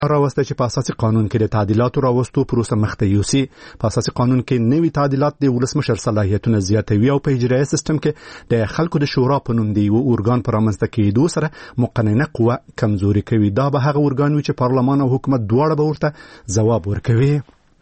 راوسته چې په اساسي قانون کې د تعدیلاتو راوستو پروسه مخته یوسي. په اساسي قانون کې نوي تعدیلات د ولسمشر صلاحیتونه زیاتوي او په اجرایي سیستم کې د خلکو د شورا په نوم دی یو ارګان پر رامنځته کېدو سره مقننه قوه کمزوري کوي. دا به هغه ارګان وي چې پارلمان او حکومت دواړه به ورته ځواب ورکوي.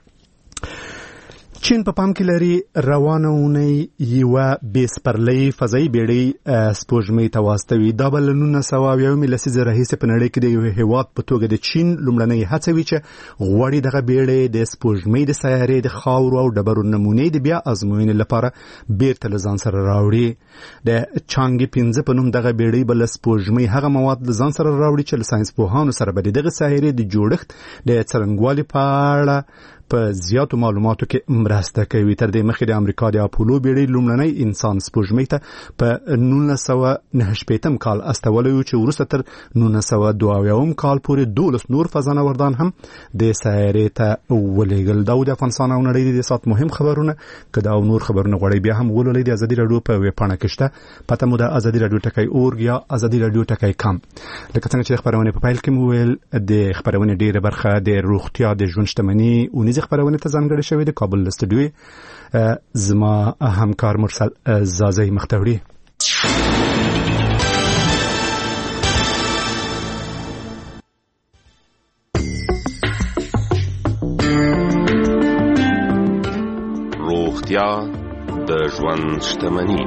چین په پام کې لري روانه اونۍ یوه بېسپرلۍ فضایي بیړۍ سپوږمۍ ته واستوي. دا به له 1990 لسیزې راهیسې په نړۍ کې د یو هېواد په توګه د چین لومړنۍ هڅه وي چې غواړي دغه بیړۍ د سپوږمۍ د سیارې د خاورو او ډبرو نمونې د بیا ازموینې لپاره بیرته له ځان سره راوړي. د چانګې 15 په نوم دغه بیړۍ به له سپوږمۍ هغه مواد له ځان سره راوړي چې له ساینسپوهانو سره به دغه سیارې د جوړښت د څرنګوالي په اړه په زیاتو معلوماتو کې مرسته کوي. تر دې مخکې د امریکا د اپولو بیړۍ لومړنۍ انسان سپوږمۍ ته په 1989 کال استولی و چې وروسته تر 1992 کال پورې 12 نور فضانوردان هم د سیارې ته ولېږل. دا د افغانستان او نړۍ د سات مهم خبرونه که دا نور خبرونه غواړئ بیا هم ولولئ د ازادي راډیو په ویبپاڼه کې شته. پته مو د ازادي راډیو ټکی اورګ یا ازادي راډیو ټکی کام. لکه څنګه چې خبرونه په پیل کې مو ویل د خبرونه ډیره برخه د روغتیا د ژوند شتمنۍ او خبرونه ته ځانګړې شوې د کابل له استودیو زما همکار مرسل زازی مختوری. روغتیا د ژوند شتمنۍ.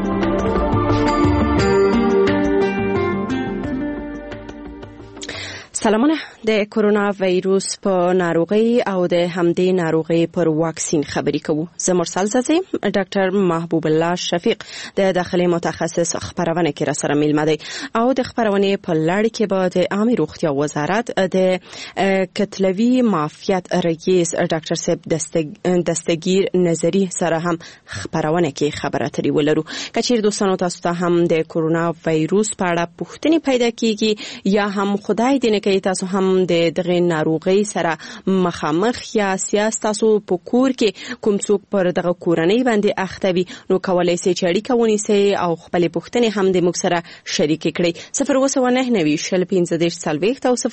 سلامونه. د کرونا وایروس په ناروغي او د همدې ناروغي پر واکسین خبرې کوو. زه مرسل زازی. ډاکټر محبوب الله شفیق د داخلي متخصص خبرونه کې را سره میلمه دی او د خبرونې په لړ کې به د عامه روغتیا وزارت د کتلوي معافیت رئیس ډاکټر صاحب دستگیر نظری سره هم خبرونه کې خبرې اترې ولرو. کچیر دوستانو تاسو ته هم د کرونا وایروس په اړه پوښتنې پیدا کیږي یا هم خدای دې نه کوي تاسو هم د دغه ناروغي سره مخامخ یا سیاست تاسو په کور کې کوم څوک پر دغه کورنۍ باندې اخته وي نو کولای شئ چې اړیکه ونیسئ او خپل پوښتنې هم د موږ سره شریک کړئ. 02990 او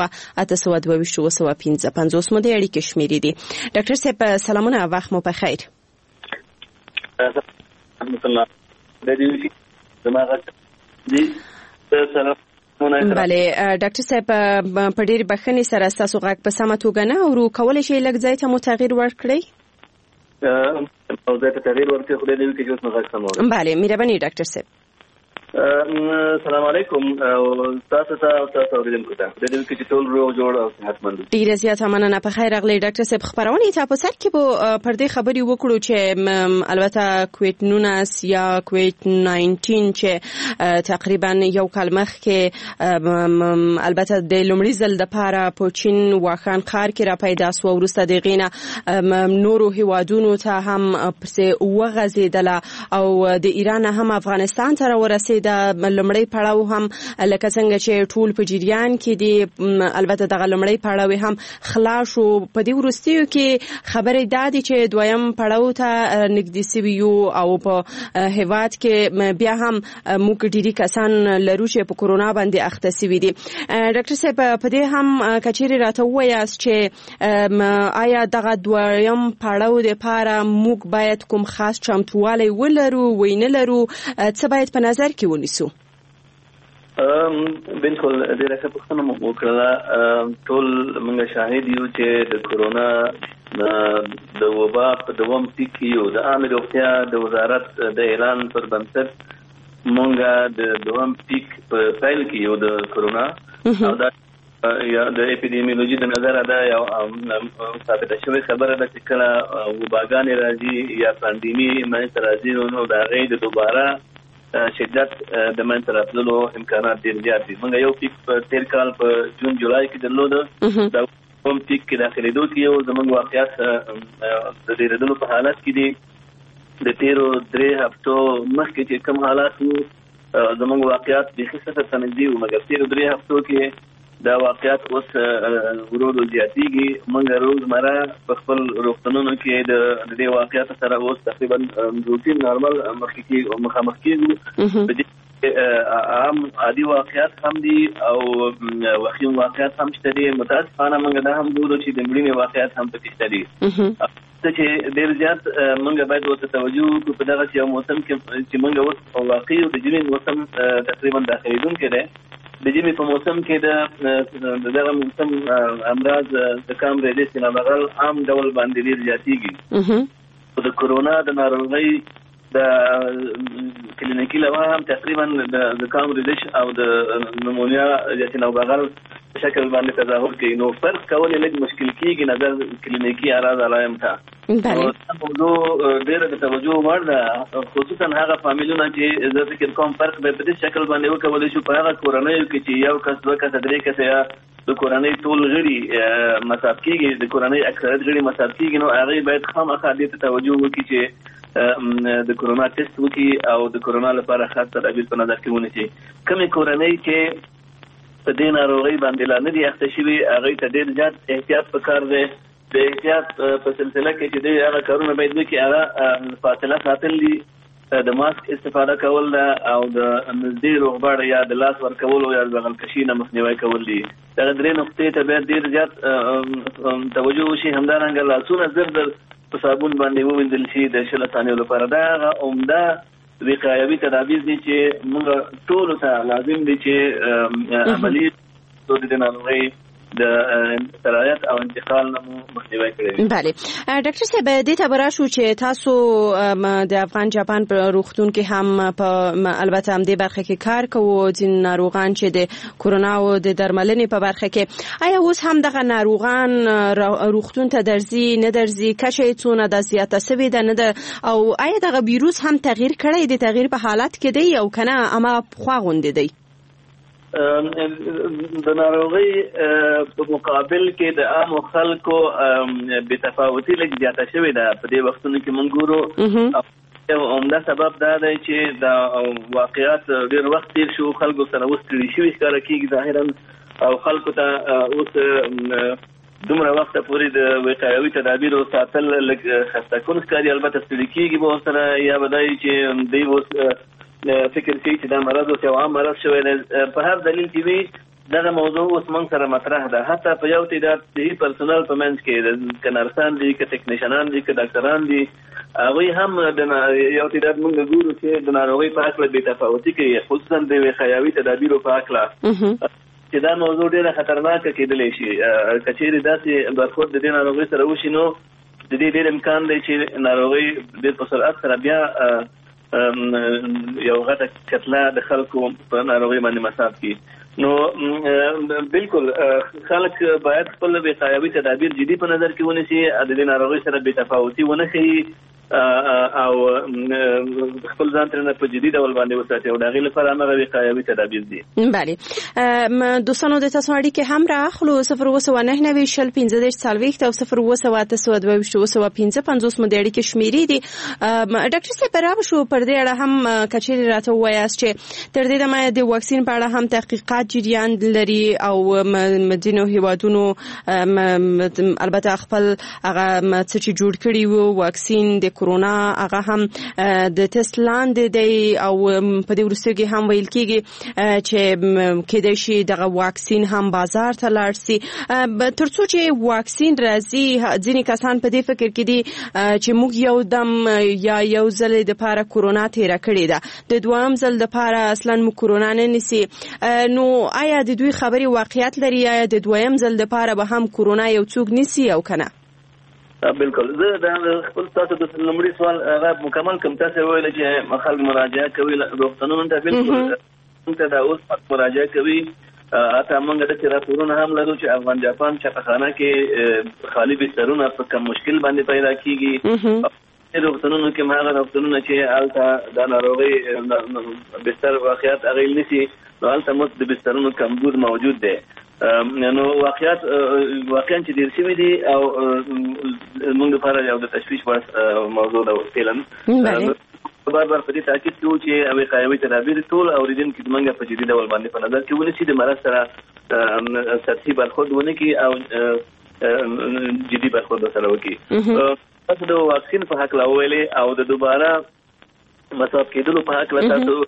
02822 مو د اړیکې شمیرې دي. ډاکټر صاحب سلامونه، وخت مو په خیر. رحمت الله دې سلام. بله ډاکټر صاحب په ډېر بخښنې سره ستاسو غږ په سمه توګه نه اورو. کولی شئ لږ ځای ته مو تغییر ورکړئ؟ او ځای ته تغییر ورکړئ. خدای دې وکړي چې اوس مو غږ سم واورم. بله مهرباني ډاکټر صاحب. السلام علیکم. تاسو ته او تاسو اوریدونکو ته د دې کې ټول روغ جوړ او صحتمند. ډیره زیاته مننه. په خیر راغلی ډاکټر صاحب. خبرونه ته په سر کې به پر دې خبرې وکړو چې البته کووید 19 یا کووید 19 چې تقریبا یو کال مخکې البته د لومړي ځل د پاره په چین واخان ښار کې را پیدا سو ورسته د غینه نورو هیوادونو ته هم پرسه وغځیدله او د ایران هم افغانستان ته ورسېد. د لومړی پړاو هم لکه څنګه چې ټول په جریان کې دي، البته دغه لومړی پړاو هم خلاص شو. په دې وروستیو کې خبرې دادي چې دویم پړاو ته نږدې شوي یو او په هیواد کې بیا هم موږ ډیری کسان لرو چې په کرونا باندې اخته شوي دي. ډاکټر صاحب په دې هم کچېرې راته ووایاست چې آیا دغه دویم پړاو لپاره موږ باید کوم خاص چمتووالی ولرو وی نه لرو؟ څه باید په نظر کې ونیسو؟ بالکل ډیره ښه پوښتنه مو وکړه. ټول موږ شاهد یو چې د کرونا د وبا په دوام پیک کې یو. د عامه روغتیا د وزارت د اعلان پر بنسټ موږ د دوام پیک په پیل کې یو د کرونا او دا یا د اپیډیمیولوژي د نظر دا یو ثابته شوې خبره ده چې کله وباګانې راځي یا پاندیمي منځته راځي نو د هغې د دوباره شدت د منځته راتللو امکانات ډېر زیات دي. موږ یو پیک په تیر کال په جون جولای کې درلوده. دا کوم پیک کې داخلېدو کې یو زموږ واقعیت د ډېرېدلو په حالت کې دي. د تیرو 3 هفتو مخکې چې کوم حالات وو زموږ واقعیت بیخي صفر ته نږدې وو، مګر تیرو 3 هفتو کې دا واقعیت اوس ورو زیاتېږي. موږ روزمره په خپل روغتونونو کې د دې واقعیت سره اوس تقریبا روټین نارمل مخامخ کېږو. په دې عام عادي واقعیت هم دي او وخیم واقعیت هم شته دي. متاسفانه موږ دا هم ګورو چې د مړینې واقعیت هم پکې شته دي. چې ډېر زیات موږ باید ورته توجه وکړو په دغه یو موسم کې چې موږ اوس واقعي د ژمي موسم تقریبا داخلېدونکی دی. د ژمي په موسم کې د دغه موسم امراض زکام ریډس ناروغان عام ډول باندې ډېر زیاتېږي. د کرونا د ناروغۍ د کلینیکي لوا هم تقریبا د زکام ریډس او د نمونیا یا ناروغان په شکل باندې تظاهر کوي. نو فرق کول لږ مشکل کېږي نظر کلینیکي اعراض علایم ته. موضوع ډېره د توجه وړ ده، خصوصا هغه فامیلونه چې زه فکر کوم فرق به په دې شکل باندې وکولی شو په هغه کورنیو کې چې یو کس دوه کسه درې کسه یا د کورنۍ ټول غړي مصاب کېږي، د کورنۍ اکثریت غړي مصاب کېږي. نو هغوی باید خامخا دې ته توجه وکړي چې د کرونا ټیسټ وکړي او د کرونا لپاره خاص تدابیر په نظر کې ونیسي. کومې کورنۍ چې په دې ناروغۍ باندې لا نه دي اخته شوي هغوی ته ډېر زیات احتیاط پکار دی. د احتیاط په سلسله کې چې دوی هغه کارونه باید وکړي هغه فاصله ساتل دي، د ماسک استفاده کول ده او د نږدې روغبړ یا د لاس ورکولو یا د بغل کشي نه مخنیوی کول دي. دغه درې نقطې ته باید ډېر زیات توجه وشي. همدارنګه لاسونه زر زر په صابون باندې ووینځل شي د 20 ثانیو لپاره. دا هغه عمده وقایوي تدابیر دي چې موږ ټولو ته لازم دي چې عملي د ناروغۍ د سرایت او انتقال نه مخنیوی کړي. بله ډاکټر صاحب دې ته براشو چې تاسو د افغان جاپان په روغتون کې هم په البته هم دې برخه کې کار کوو، ځین ناروغان چې د کرونا او د درملنې په برخه کې آیا اوس هم دغه ناروغان روغتون ته درځي نه درځي؟ کچه یې څونه ده، زیاته سوې ده نه ده؟ او آیا دغه ویروس هم تغییر کړی دی، تغییر په حالت کې دی او که نه اما پخوا غوندې دی؟ د ناروغۍ په مقابل کې د عامو خلکو بېتفاوتي لږ زیاته شوې ده په دې وختونو کې موږ ګورو. عمده سبب دا دی چې د واقعیت ډېر وخت تېر شو، خلکو سره اوس ستړي شوي ښکاره کېږي ظاهرا او خلکو ته اوس دومره وخته پورې د وقایوي تدابیرو ساتل لږ خسته کن ښکاري. البته ستړي کېږي به ورسره یا به دا چې دوی اوس فکر کوي چې دا مرض اوس یو عام مرض شوی دی. په هر دلیل چې وي دغه موضوع اوس موږ سره مطرح ده. حتی په یو تعداد صحي پرسونل په منځ کې که نرسان دي که ټکنیشنان دي که ډاکټران دي هغوی هم یو تعداد موږ ګورو چې د ناروغۍ په هکله بېتفاوتي کوي، خصوصا د وقایوي تدابیرو په هکله چې دا موضوع ډېره خطرناکه کېدلی شي. که چېرې داسې برخورد د دې ناروغۍ سره وشي نو د دې ډېر امکان دی چې ناروغۍ ډېر په سرعت سره بیا یو غټه کتله د خلکو په ناروغۍ باندې مصاب کړي. نو بالکل خلک باید خپل وقایوي تدابیر جدي په نظر کې ونیسي، د دې ناروغۍ سره بېتفاوتي ونه ښیي او خپل ځان ترنه په جدي ډول باندې وساتي او د هغې لپاره همغه وقایوي تدابیر دي. بله دوستانو د تاسو اړیکې هم رااخلو 029901540 او 0298225 مو د اړیکې شمیرې دي. ډاکټر صاحب راوشو پر دې اړه هم که چېرې راته ووایاست چې تر دې دمه د واکسین په اړه هم تحقیقات جریان لري او ځینو هیوادونو البته خپل هغه څه چې جوړ کړي وو واکسین د کرونا هغه هم د ټیسټ لاندې دی او په دې وروستیو کې هم ویل کېږي چې کېدای شي دغه واکسین هم بازار ته لاړ سي. تر څو چې واکسین راځي ځینې کسان په دې فکر کې دي چې موږ یو دم یا یو ځل دپاره کرونا تېره کړې ده، د دویم ځل دپاره اصلا موږ کرونا نه نیسي. نو آیا د دوی خبرې واقعیت لري؟ آیا د دویم ځل دپاره به هم کرونا یو څوک نیسي او که نه؟ بالکل زه د خپل تاسو د لومړي سوال هغه مکمل کوم. تاسو ویل چې خلک مراجعه کوي روغتونونو ته، بالکل موږ ته دا اوس مراجعه کوي. حتی موږ داسې راپورونه هم لرو چې افغان جاپان چاپخانه کې خالي بسترونه په کم مشکل باندې پیدا کېږي. روغتونونو کې هغه روغتونونه چې هلته دا ناروغۍ بستر واقعیت هغوی نیسي نو هلته مو د بسترونو کمبود موجود دی. نو واقعا چې ډېر شوي دي او موږ لپاره یو د تشویش وړ موضوع ده فعلا. بار بار په دې تاکید کوو چې وقایوي تدابیر ټول اورېدونکي زموږ په جدي ډول باندې په نظر کې ونیسي، د مرض سره سطحي برخورد ونه کړي او جدي برخورد سره وکړي. تاسو د واکسین په هکله وویلې او د دوباره مصاب کېدلو په هکله تاسو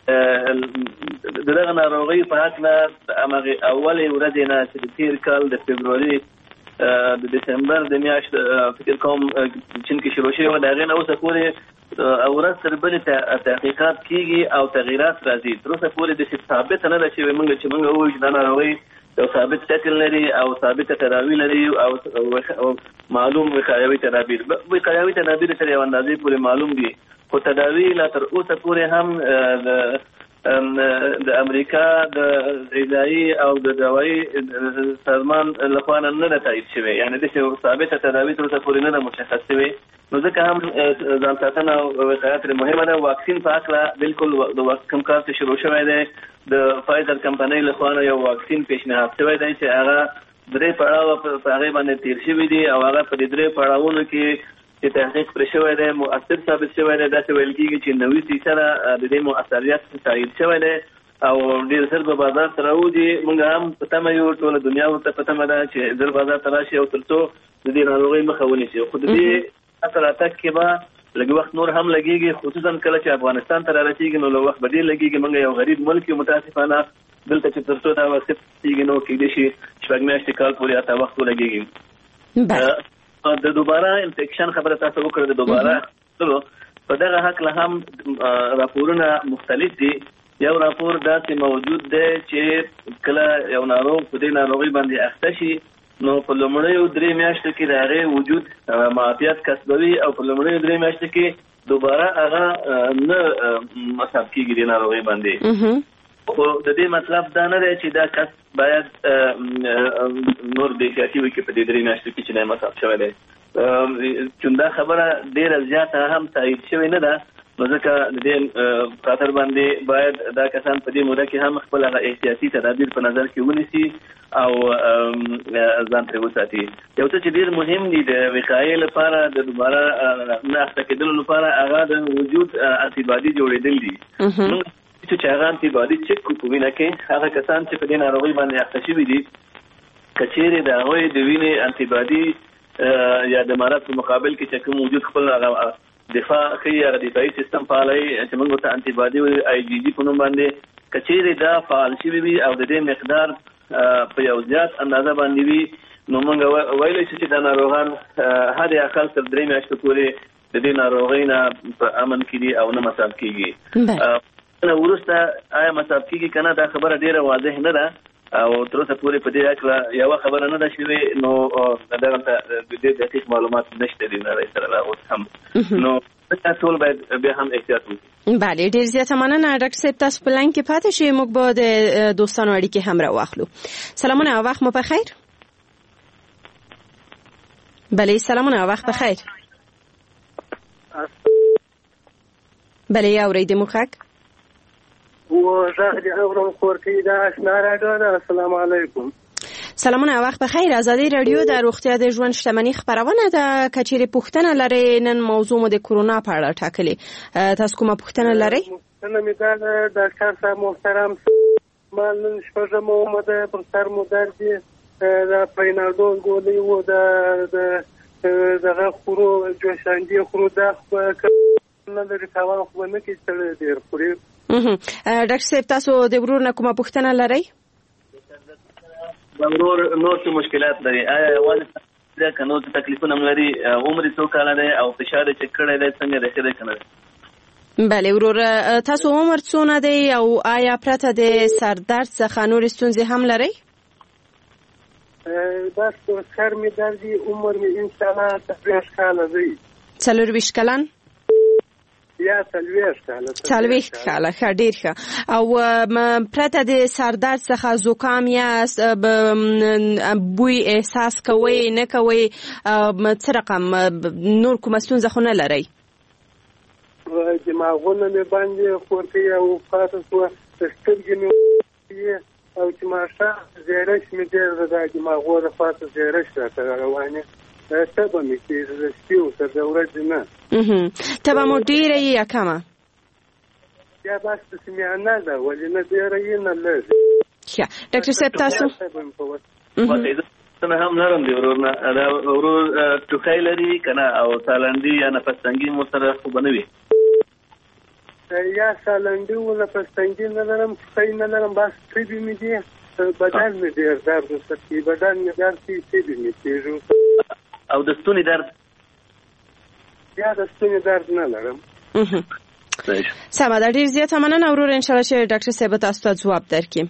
دغه ناروغي په حق نه هغه اولې ورځې نه چې تیر کال د فبرवरी د دسمبر د میاشت فکر کوم چې شروع شوه دا غنه اوسه پورې اورات تر بلې تحقیقات کیږي او تغیرات راځي تر اوسه پورې د ثابت نه ده چې موږ وایو چې دا ناروغي یو ثابت شکل لري او ثابت تداوی لري او معلوم وقایوي تدابیر تر یو اندازې پورې معلوم دي خو تداوی لا تر اوسه پورې هم د امریکا د غذایی او د دوايي سازمان لخوا نه ده تایید شوی یعنی د ثابت تداوی تر اوسه پورې نه مشخص شوی نو ځکه هم ځان ساتنه او وقایت مهمه ده واکسین په اړه بالکل د واکسین کار شروع شوی دی د فایزر کمپنۍ لخوا یو واکسین پیشنهاد شوی دی چې هغه درې پړاو په هغه باندې تیر شوی دی او هغه په درې پړاوونو کې چې تحقیق پر شوی دی مؤثر ثابت شوی دی دا څه ویل کېږي چې 90% د دې مؤثریت تایید شوی دی او ډیر ژر په بازار ته راوځي موږ هم په تمه یو ټول دنیا ورته په تمه ده چې ژر بازار ته راشي او ترڅو د دې ناروغۍ مخه ونیسي خو د دې اثر اتک کې به لږ وخت نور هم لګيږي خصوصا کله چې افغانستان ته رارسیږي نو له وخت بدیل لګيږي موږ یو غریب ملک یو متاسفانه دلته چې ترڅو دا وخت کېږي نو کې دي شي شپږ میاشتې کال پورې اته وخت ولګيږي د دوباره انفیکشن خبره تاسو وکړه د دوباره په دغه حق له هم راپورونه مختلف دي یو راپور داسې موجود دی چې کله یو ناروغ په دې ناروغي باندې اخته شي نو په لومړیو 3 میاشتو کې د هغې وجود معافیت کسبوي او په لومړیو 3 میاشتو کې دوباره هغه نه مصاب کېږي د ناروغۍ باندې خو د دې مطلب دا نه دی چې دا کس باید نور بې احتیاطي وکړي په دې 3 میاشتو کې چې نه مصاب شوی دی چون دا خبره ډېره زیاته هم تایید شوې نه ده نو ځکه د دې خاطر باندې باید دا کسان په دې موده کې هم خپل هغه احتیاطي تدابیر په نظر کې ونیسي او ځان ترې وساتي یو څه چې ډېر مهم دي د وقایې لپاره د دوباره نه اخته کېدلو لپاره هغه د وجود انټي باډي جوړېدل دي چې هغه انټي باډي چک کو وینه کې هغه کسان چې په دې ناروغۍ باندې اخته شوي دي کچېرې د هغوی د وینې انټي باډي یا د مرض په مقابل کې چې کوم وجود خپل دفاع کوي هغه دفاعي سیستم فعالوي چې موږ ورته انټي باډي آی جی جي په نوم باندې کچېرې دا فعال شوي وي او د دې مقدار په یو زیات اندازه باندې وي نو موږ ویلی شو چې دا ناروغان حد اقل تر 3 میاشتو پورې د دې ناروغۍ نه په امن کې دي او نه مصاب کېږي وروسته آیا مصاب کېږي که نه دا خبره ډېره واضح نه ده او تر اوسه پورې په دې اړه یوه خبره نه ده شوې نو دغلته ډېر دقیق معلومات نشته دي نړۍ سره لا اوس هم نو ټول باید بیا هم احتیاط وکړي بله ډېر زیاته مننه ډاکټر صاحب تاسو په لاین کې پاتې شئ موږ به د دوستانو اړیکې هم راواخلو سلامونه او وخت مو په خیر بله سلامونه او وخت په خیر بله اورېدې مو ښه وغږ دې اورم کورکۍ دا اشنا راډیو ده السلام علیکم سلامونه وخت بخیر ازادي رادیو د روغتیا د ژوند شتمنۍ خبرونه ده کچېرې پوښتنه لرئ نن موضوع مو د کورونا په اړه ټاکلې تاسو کومه پوښتنه لرئ پوښتنه مې دا ده ډاکټر صاحب محترم ما نن شپږمه ومه ده پر سر مو درد دی د پیناډول ګولۍ و دغه خورو جوشاندې خورو دا نه لري تاوان خو نه کوي ستړی ډېر خوري ډاکټر صاحب تاسو د ورور نه کومه پوښتنه لرئ ورور نور څه مشکلات لري آیا یوازې دا که نور څه تکلیفونه هم لري عمر یې څو کاله دی او فشار یې چک کړی دی څنګه دی ښه دی که نه دی بله ورور تاسو عمر څونه دی او آیا پرته د سردرد څخه نورې ستونزې هم لرئ بس سر مې درد دی عمر مې انشاءالله 40 کاله دی 40 کلن یا 40 کاله 40 کاله ښه ډېر ښه او پرته د سردرد څخه زکام یاست بوی احساس کوئ نه کوئ څه رقم نور کومه ستونزه خو نه لرئ دماغونه مې باندې خورکۍ او پاته شوه سترګې مې او چې ماښام زیرش مې ډېر ده دا دماغو د پاته زیرش راته روانې تبه مې کېږي د شپې ورته د ورځې نه تبه مو ډېره یې یا کمه یا بس داسې میانه ده ولې نه ډېره یې نه لږه ښه ډاکټر صاحب تاسو هم نرم دی ورور نه دا ورور ټوخی لري که نه او سالنډي یا نفس تنګي مو سره خو به نه وي یا سالنډي ولا پستنګي نه لرم څه نه لرم بس تبي مې دي بدن مې ډېر درد وکړي بدن مې درد تبي مې کېږي او د ستوني درد یا د ستوني درد نه لرم سمه ده ډېر زیاته مننه ورور ان شاء الله چې ډاکټر صاحب تاسو ته ځواب درکړي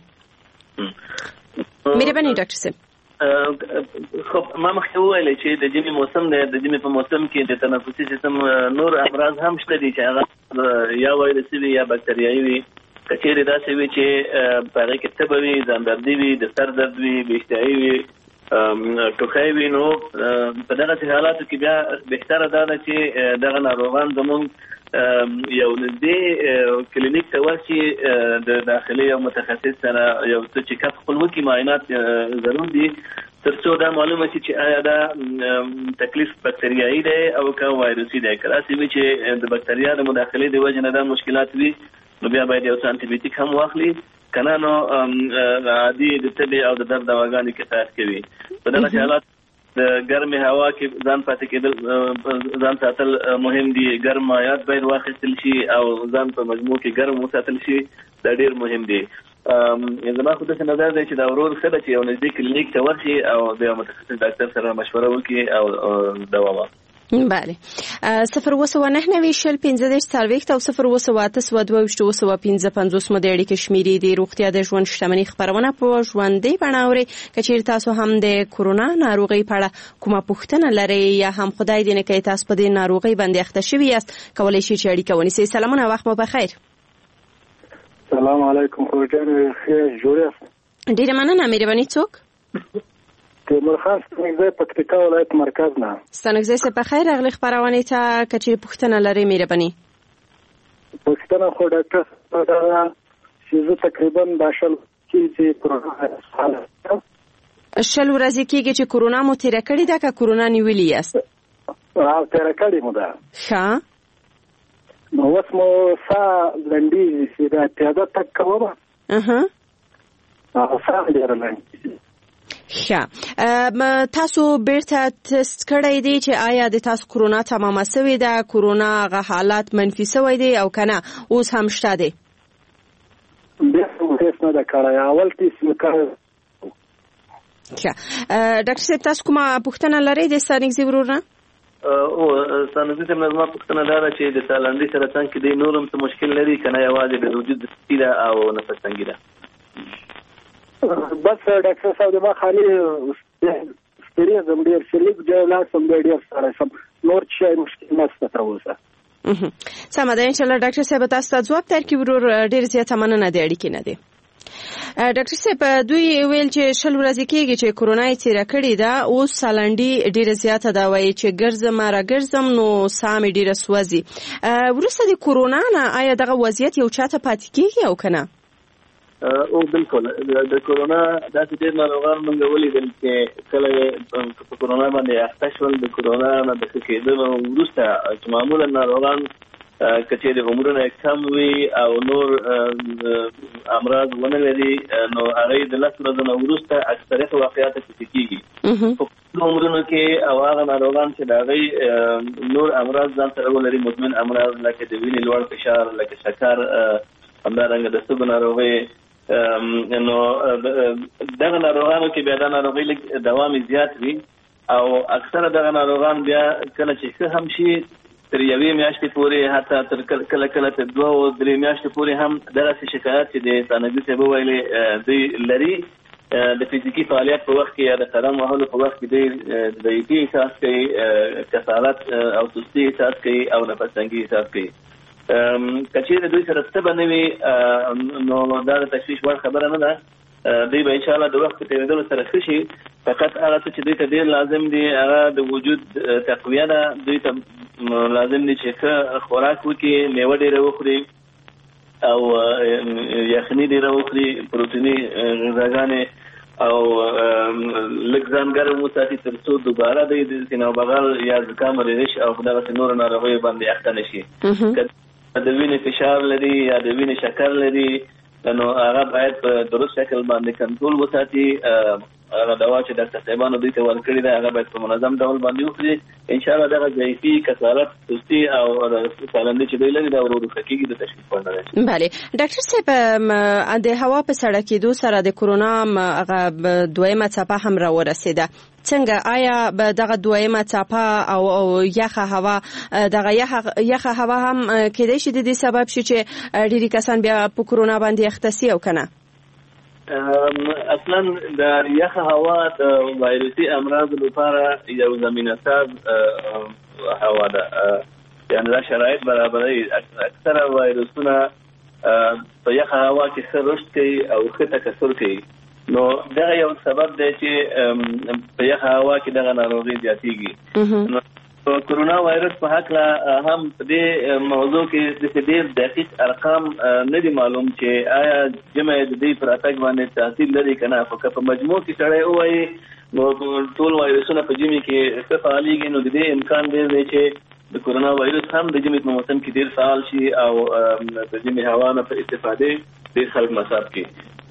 مهرباني ډاکټر صاحب خب ما مخکې وویل چې د ژمي موسم دی د ژمي په موسم کې د تنفسي سیستم نور امراض هم شته دي چې هغه یا وایرسي وي یا باکتریایي وي که چیرې داسې وي چې په هغې کې تبه وي ځاندردي وي د سر درد وي بېاشتهایي وي ټوخی وي نو په دغسې حالاتو کې بیا بهتره دا ده چې دغه ناروغان زموږ یو نږدې کلینیک ته ورشي د داخلي یو متخصص سره یو څه چیکاپ خپلوکي معاینات ضرور دي تر څو دا معلومه شي چې آیا دا تکلیف باکتریایي دی او که وایرسي دی که داسې وي چې د باکتریا د مداخلې د وجې نه دا مشکلات وي نو بیا باید یو څه انټي بیوټیک هم واخلي کنه نو عادي د تبې او د درد دواګانې کفایت کوي په دغسې حالات د ګرمې هوا کې ځان پاتې کېدل ځان ساتل مهم دي ګرم مایعات باید واخیستل شي او ځان په مجموع کې ګرم وساتل شي دا ډېر مهم دي زما خو داسې نظر دی چې دا ورور ښه ده چې یو نږدې کلینیک ته ورشي او د یو متخصص ډاکټر سره مشوره وکړي او دوا واخلي بله 029901540 او 028921550 مو د اړیکې شمیرې دي روغتیا د ژوند شتمنۍ خبرونه په ژوندۍ بڼه اورئ که چیرې تاسو هم د کورونا ناروغۍ په اړه کومه پوښتنه لرئ یا هم خدای دې نه کوي تاسو په دې ناروغۍ باندې اخته شوي یاست کولی شئ چې اړیکه ونیسئ سلامونه وخت مو بخیر سلام علیکم خوږجان جوړ یاست ډېره مننه مهرباني څوک تیمور خان ستانکزی پکتیکا ولایت مرکز نه ستانکزی صاحب په خیر راغلی خپرونې ته که چیرې پوښتنه لرئ مهرباني پوښتنه خو ډاکټر دا چې زه تقریبا دا شل چې کورونا شل ورځې کېږي چې کورونا مو تېره کړې ده که کورونا نیولي یاست تېره کړې مو ده ښه نو اوس مو ساه لنډېږي چې دا پیاده تګ کوم ساه ډېره لنډېږي ښه تاسو بیرته تست کړی دی چې آیا د تاسو کورونا تمامه شوې ده کورونا هغه حالات منفي شوی دی او که نه اوس هم شته دی بیا هم تست نه ده کړی اول تست مې کړی ښه ډاکټر صاحب تاسو کومه پوښتنه لرئ د ستانکزي ورور نه ستانکزي صاحب نه زما پوښتنه دا ده چې د سالنډۍ سرطان کې دی نور هم څه مشکل لري که نه یوازې د وجود سستي ده او نفس تنګي ده بس ډاکټر صاحب ما خالي سپریزم ډېر شلیک جلاسم ډېر سره سم نور شي مشکل نشته تر اوسه سمه ده ان شاء الله ډاکټر صاحب تاسو ته ځواب درکړي ورور ډېر زیاته مننه د اړیکې نه دی ډاکټر صاحب دوی ویل چې شل ورځې کېږي چې کورونا یې تېره کړې ده اوس سالنډي ډېره زیاته ده وایي چې ګرځم راګرځم نو ساه مې ډېره سوځي وروسته د کورونا نه آیا دغه وضعیت یو چاته پاتې کېږي او که نه او بالکل د کورونا داسې ډېر ناروغان موږ ولیدل چې کله په کورونا باندې اخته شول د کورونا نه د ښه کېدلو وروسته چې معمولا ناروغان که چېرې عمرونه کم وي او نور امراض ونه لري نو هغوی د 10 ورځو نه وروسته اکثریت واقعات پکې کېږي په عمرونو کې او هغه ناروغان چې د هغوی نور امراض ځان سره ولري مزمن امراض لکه د وینې لوړ فشار لکه شکر همدارنګه د سږو ناروغۍ نو دغه ناروغانو کې بیا دا ناروغۍ لږ دوام زیات وي او اکثره دغه ناروغان بیا کله چې ښه هم شي تر یوې میاشتې پورې حتی تر کله کله تر 2-3 میاشتې پورې هم دغسې شکایات چې د ستانکزي صاحب وویلې دوی لري د فزیکي فعالیت په وخت کې یا د قدم وهلو په وخت کې دوی ضعیفي احساس کوي کسالت او سستي احساس کوي او نفس تنګي احساس کوي که چېرې دوی سره تبه نه وي نو دا د تشویش وړ خبره نه ده دوی به انشاءالله د وخت په تېرېدلو سره ښه شي فقط هغه څه چې دوی ته ډېر لازم دي هغه د وجود تقویه ده دوی ته لازم دي چې ښه خوراک وکړي میوه ډېره وخوري او یخني ډېره وخوري پروتیني غذاګانې او لږ ځان ګرم وساتي تر څو دوباره دوی د سینه بغل یا زکام ریش او دغسې نورو ناروغیو باندې اخته نه شي د وینې فشار لري یا د وینې شکر لري نو هغه باید په درست شکل باندې کنټرول وساتي هغه دوا چې ډاکټر صاحبانو دوی ته ورکړي ده هغه باید په منظم ډول باندې وخوري. ان شاء الله دغه ضعیفي، کسالت، سستی او سالندې چې دوی لري دا ورو ورو ښه کېږي، د تشخیص وړ نه دی. بله ډاکټر صاحب، د هوا په سړه کېدو سره د کورونا هغه دویمه څپه هم راورسېده. څنګه آیا دغه دویمه څپه او یخه هوا یخه هوا هم کېدای شي د دې سبب شي چې ډېری کسان بیا په کورونا باندې اخته سي او کنه؟ اصلا د یخه هوا د وایرسي امراض لپاره یو زمینه ساز هوا ده، یعنی دا شرایط برابروي. اکثره وایرسونه په یخه هوا کې ښه رشد کوي او ښه تکثر کوي. نو دا یو سبب دی چې په یخه هوا کې دغه ناروغي زیاتېږي. کورونا وایرس په هکله هم په دې موضوع کې ډېر دقیق ارقام نه دي معلوم چې آیا جمع د دې پر اتګ باندې تاثیر لري که نه. خو که په مجموع کې سړی ووایي نو ټول وایرسونه په جمع کې ښه فعالېږي، نو د دې امکان ډېر دی چې د کورونا وایرس هم د جمع په موسم کې ډېر فعال شي او د جمع هوا نه په استفادې ډېر خلک مصرف کړي.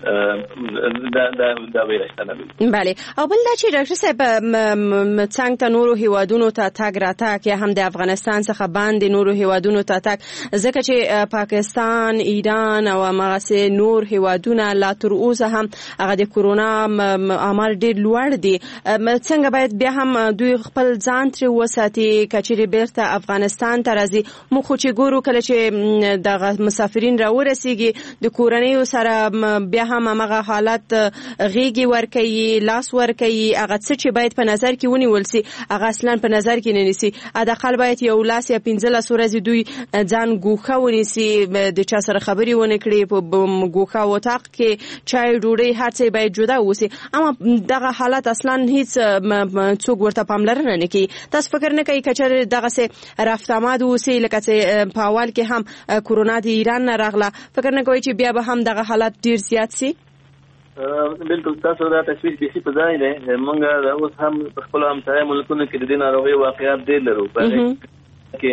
دا ویرشتنه بله. او بل دا چې ډاکټر صاحب څنګه ته نورو هیوادونو ته تګ راتګ یا هم د افغانستان څخه باندې نورو هیوادونو ته تګ، ځکه چې پاکستان، ایران او هماغسې نور هیوادونه لا تر اوسه هم هغه د کورونا اعمال ډېر لوړ دي. څنګه باید بیا هم دوی خپل ځان ترې وساتي که چیرې بیرته افغانستان ته راځي؟ موږ خو چې ګورو کله چې دغه مسافرین راورسیږي د کورنیو سره بیا هم هغه حالت غیږي ورکوي، لاس ورکوي، هغه څه چې باید په نظر کې ونیول سي هغه اصلا په نظر کې نه نیسي. حداقل باید یو لاس یا 15 ورځې دوی ځان ګوښه ونیسي، د چا سره خبرې ونه کړي، په ګوښه وطاق کې چای ډوډۍ هر څه باید جدا وسی. اما دغه حالت اصلا هیڅ څوک ورته پاملرنه نه کوي. تاسو فکر نه کوئ که چېرې دغه څه رفت آمد وسی لکه چې په اول کې هم کورونا د ایران نه راغله، فکر نه کوئ چې بیا به هم دغه حالت ډیر زیات سي؟ بالکل تاسو دا تشویش بیخي په ځای دی. موږ اوس هم په خپلو همسایه ملکونو کې د دې ناروغۍ واقعات ډېر لرو، په هغې کې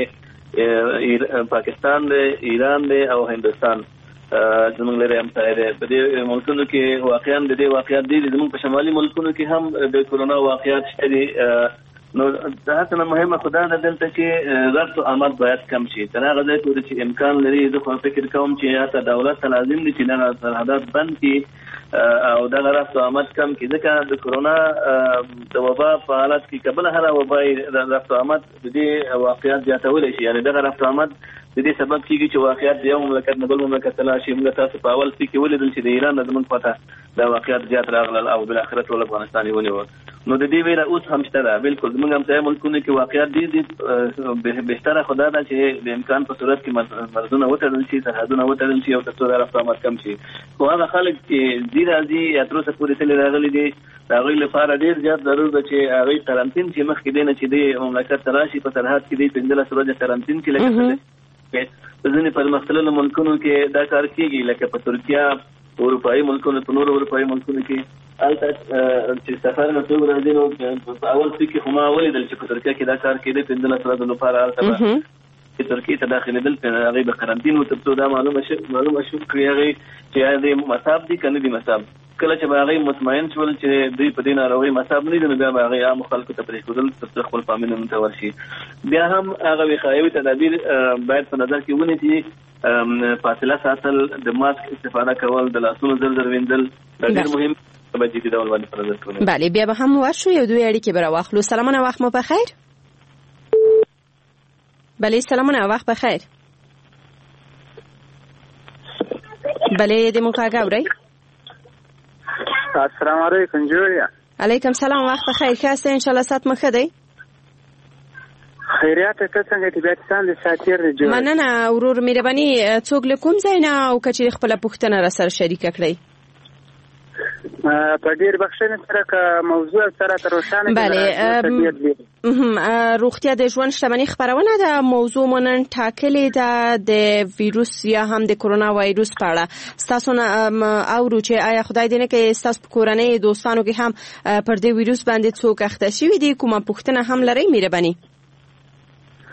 پاکستان دی، ایران دی او هندوستان زموږ لرې همسایه دی. په دې ملکونو کې واقعا د دې واقعات ډېر دي. زموږ په شمالي ملکونو کې هم د کورونا واقعات شته دي. نو د هڅه نه مهمه خو دا ده دلته چې رفت آمد باید کم شي. تر هغه ځای پورې چې امکان لري زه خو فکر کوم چې حتی دولت ته لازم دي چې دغه سرحدات بند کړي او دغه رفت آمد کم کړي، ځکه د کورونا د وبا په حالت کې که بله هره وبایي رفت آمد د دې واقعیت زیاتولی شي. یعنې دغه رفت آمد د دې سبب کېږي چې واقعیت د یو مملکت نه بل مملکت ته لاړ شي. موږ تاسو په اول کې ولیدل چې د ایران نه زموږ خواته دا واقعیت زیات راغلل او بالاخره ټول افغانستان یې ونیو. نو د دې ویره اوس هم شته ده. بالکل زموږ همسایه ملکونو کې واقعیت ډېر دي. بهتره خو دا ده چې د امکان په صورت کې مرزونه وتړل شي، سرحدونه وتړل شي او تر څو دا رفت آمد کم شي. خو هغه خلک چې ځي راځي یا تر اوسه پورې تللي راغلي دي د هغوی لپاره ډېر زیات ضرور ده چې هغوی قرنطین چې مخکې دی نه چې دی مملکت ته راشي په سرحد کې دی 15 ورځې قرنطین کې لکه په ځینې پرمختللو ملکونو کې دا کار کېږي، لکه په ترکیه، په اروپایي ملکونو، په نورو اروپایي ملکونو کې هلته چې سفر نه څوک راځي نو په اول څه کې خو ما ولیدل چې په ترکیه کې دا کار کېده 15 ورځو لپاره هلته به ترکیې ته داخلېدل، هغوی به قرنطین وو تر څو دا معلومه شو کړي هغوی چې آیا دوی مصاب دي که نه دي مصاب. کله چې به هغوی مطمئن شول چې دوی په دې ناروغۍ مصاب نه دي نو بیا به هغوی عامو خلکو ته پرېښودل تر څو خپل فامیلونو ته ورشي. بیا هم هغه وقایوي تدابیر باید په نظر کې ونیسي، فاصله ساتل، د ماسک استفاده کول، د لاسونو زر زر وینځل دا ډېر مهم په جدي ډول باندې په نظر کې ونیسي. بله بیا به هم ورشو یو دوی اړیکې به راواخلو. سلامونه، وخت مو بخیر. بله سلامونه، وخت بخیر. بله د مو غږ اورئ؟ السلام علیکم جوړیا. علیکم سلام، وخت بخیر. ښه یاست؟ ان شاء الله صحت مو ښه دی؟ خیریات ته څنګه طبیعتستان د ساتیر جوړ. مننه ورور مهرباني. څوک له کوم ځای نه او که چېرې خپله پوښتنه راسره شریکه کړئ؟ په ډېر بخښنې سره که موضوع سره تر روښانه بله روغتیا د ژوند شتمني خپرونه ده. موضوع مو نن ټاکلې ده د ویروس یا هم د کورونا وایروس په اړه. ستاسو نه اورو چې آیا خدای دې نه کوي ستاسو په کورنۍ دوستانو کې هم پر دې ویروس باندې څوک اخته شوي دي؟ کومه پوښتنه هم لرئ مهرباني؟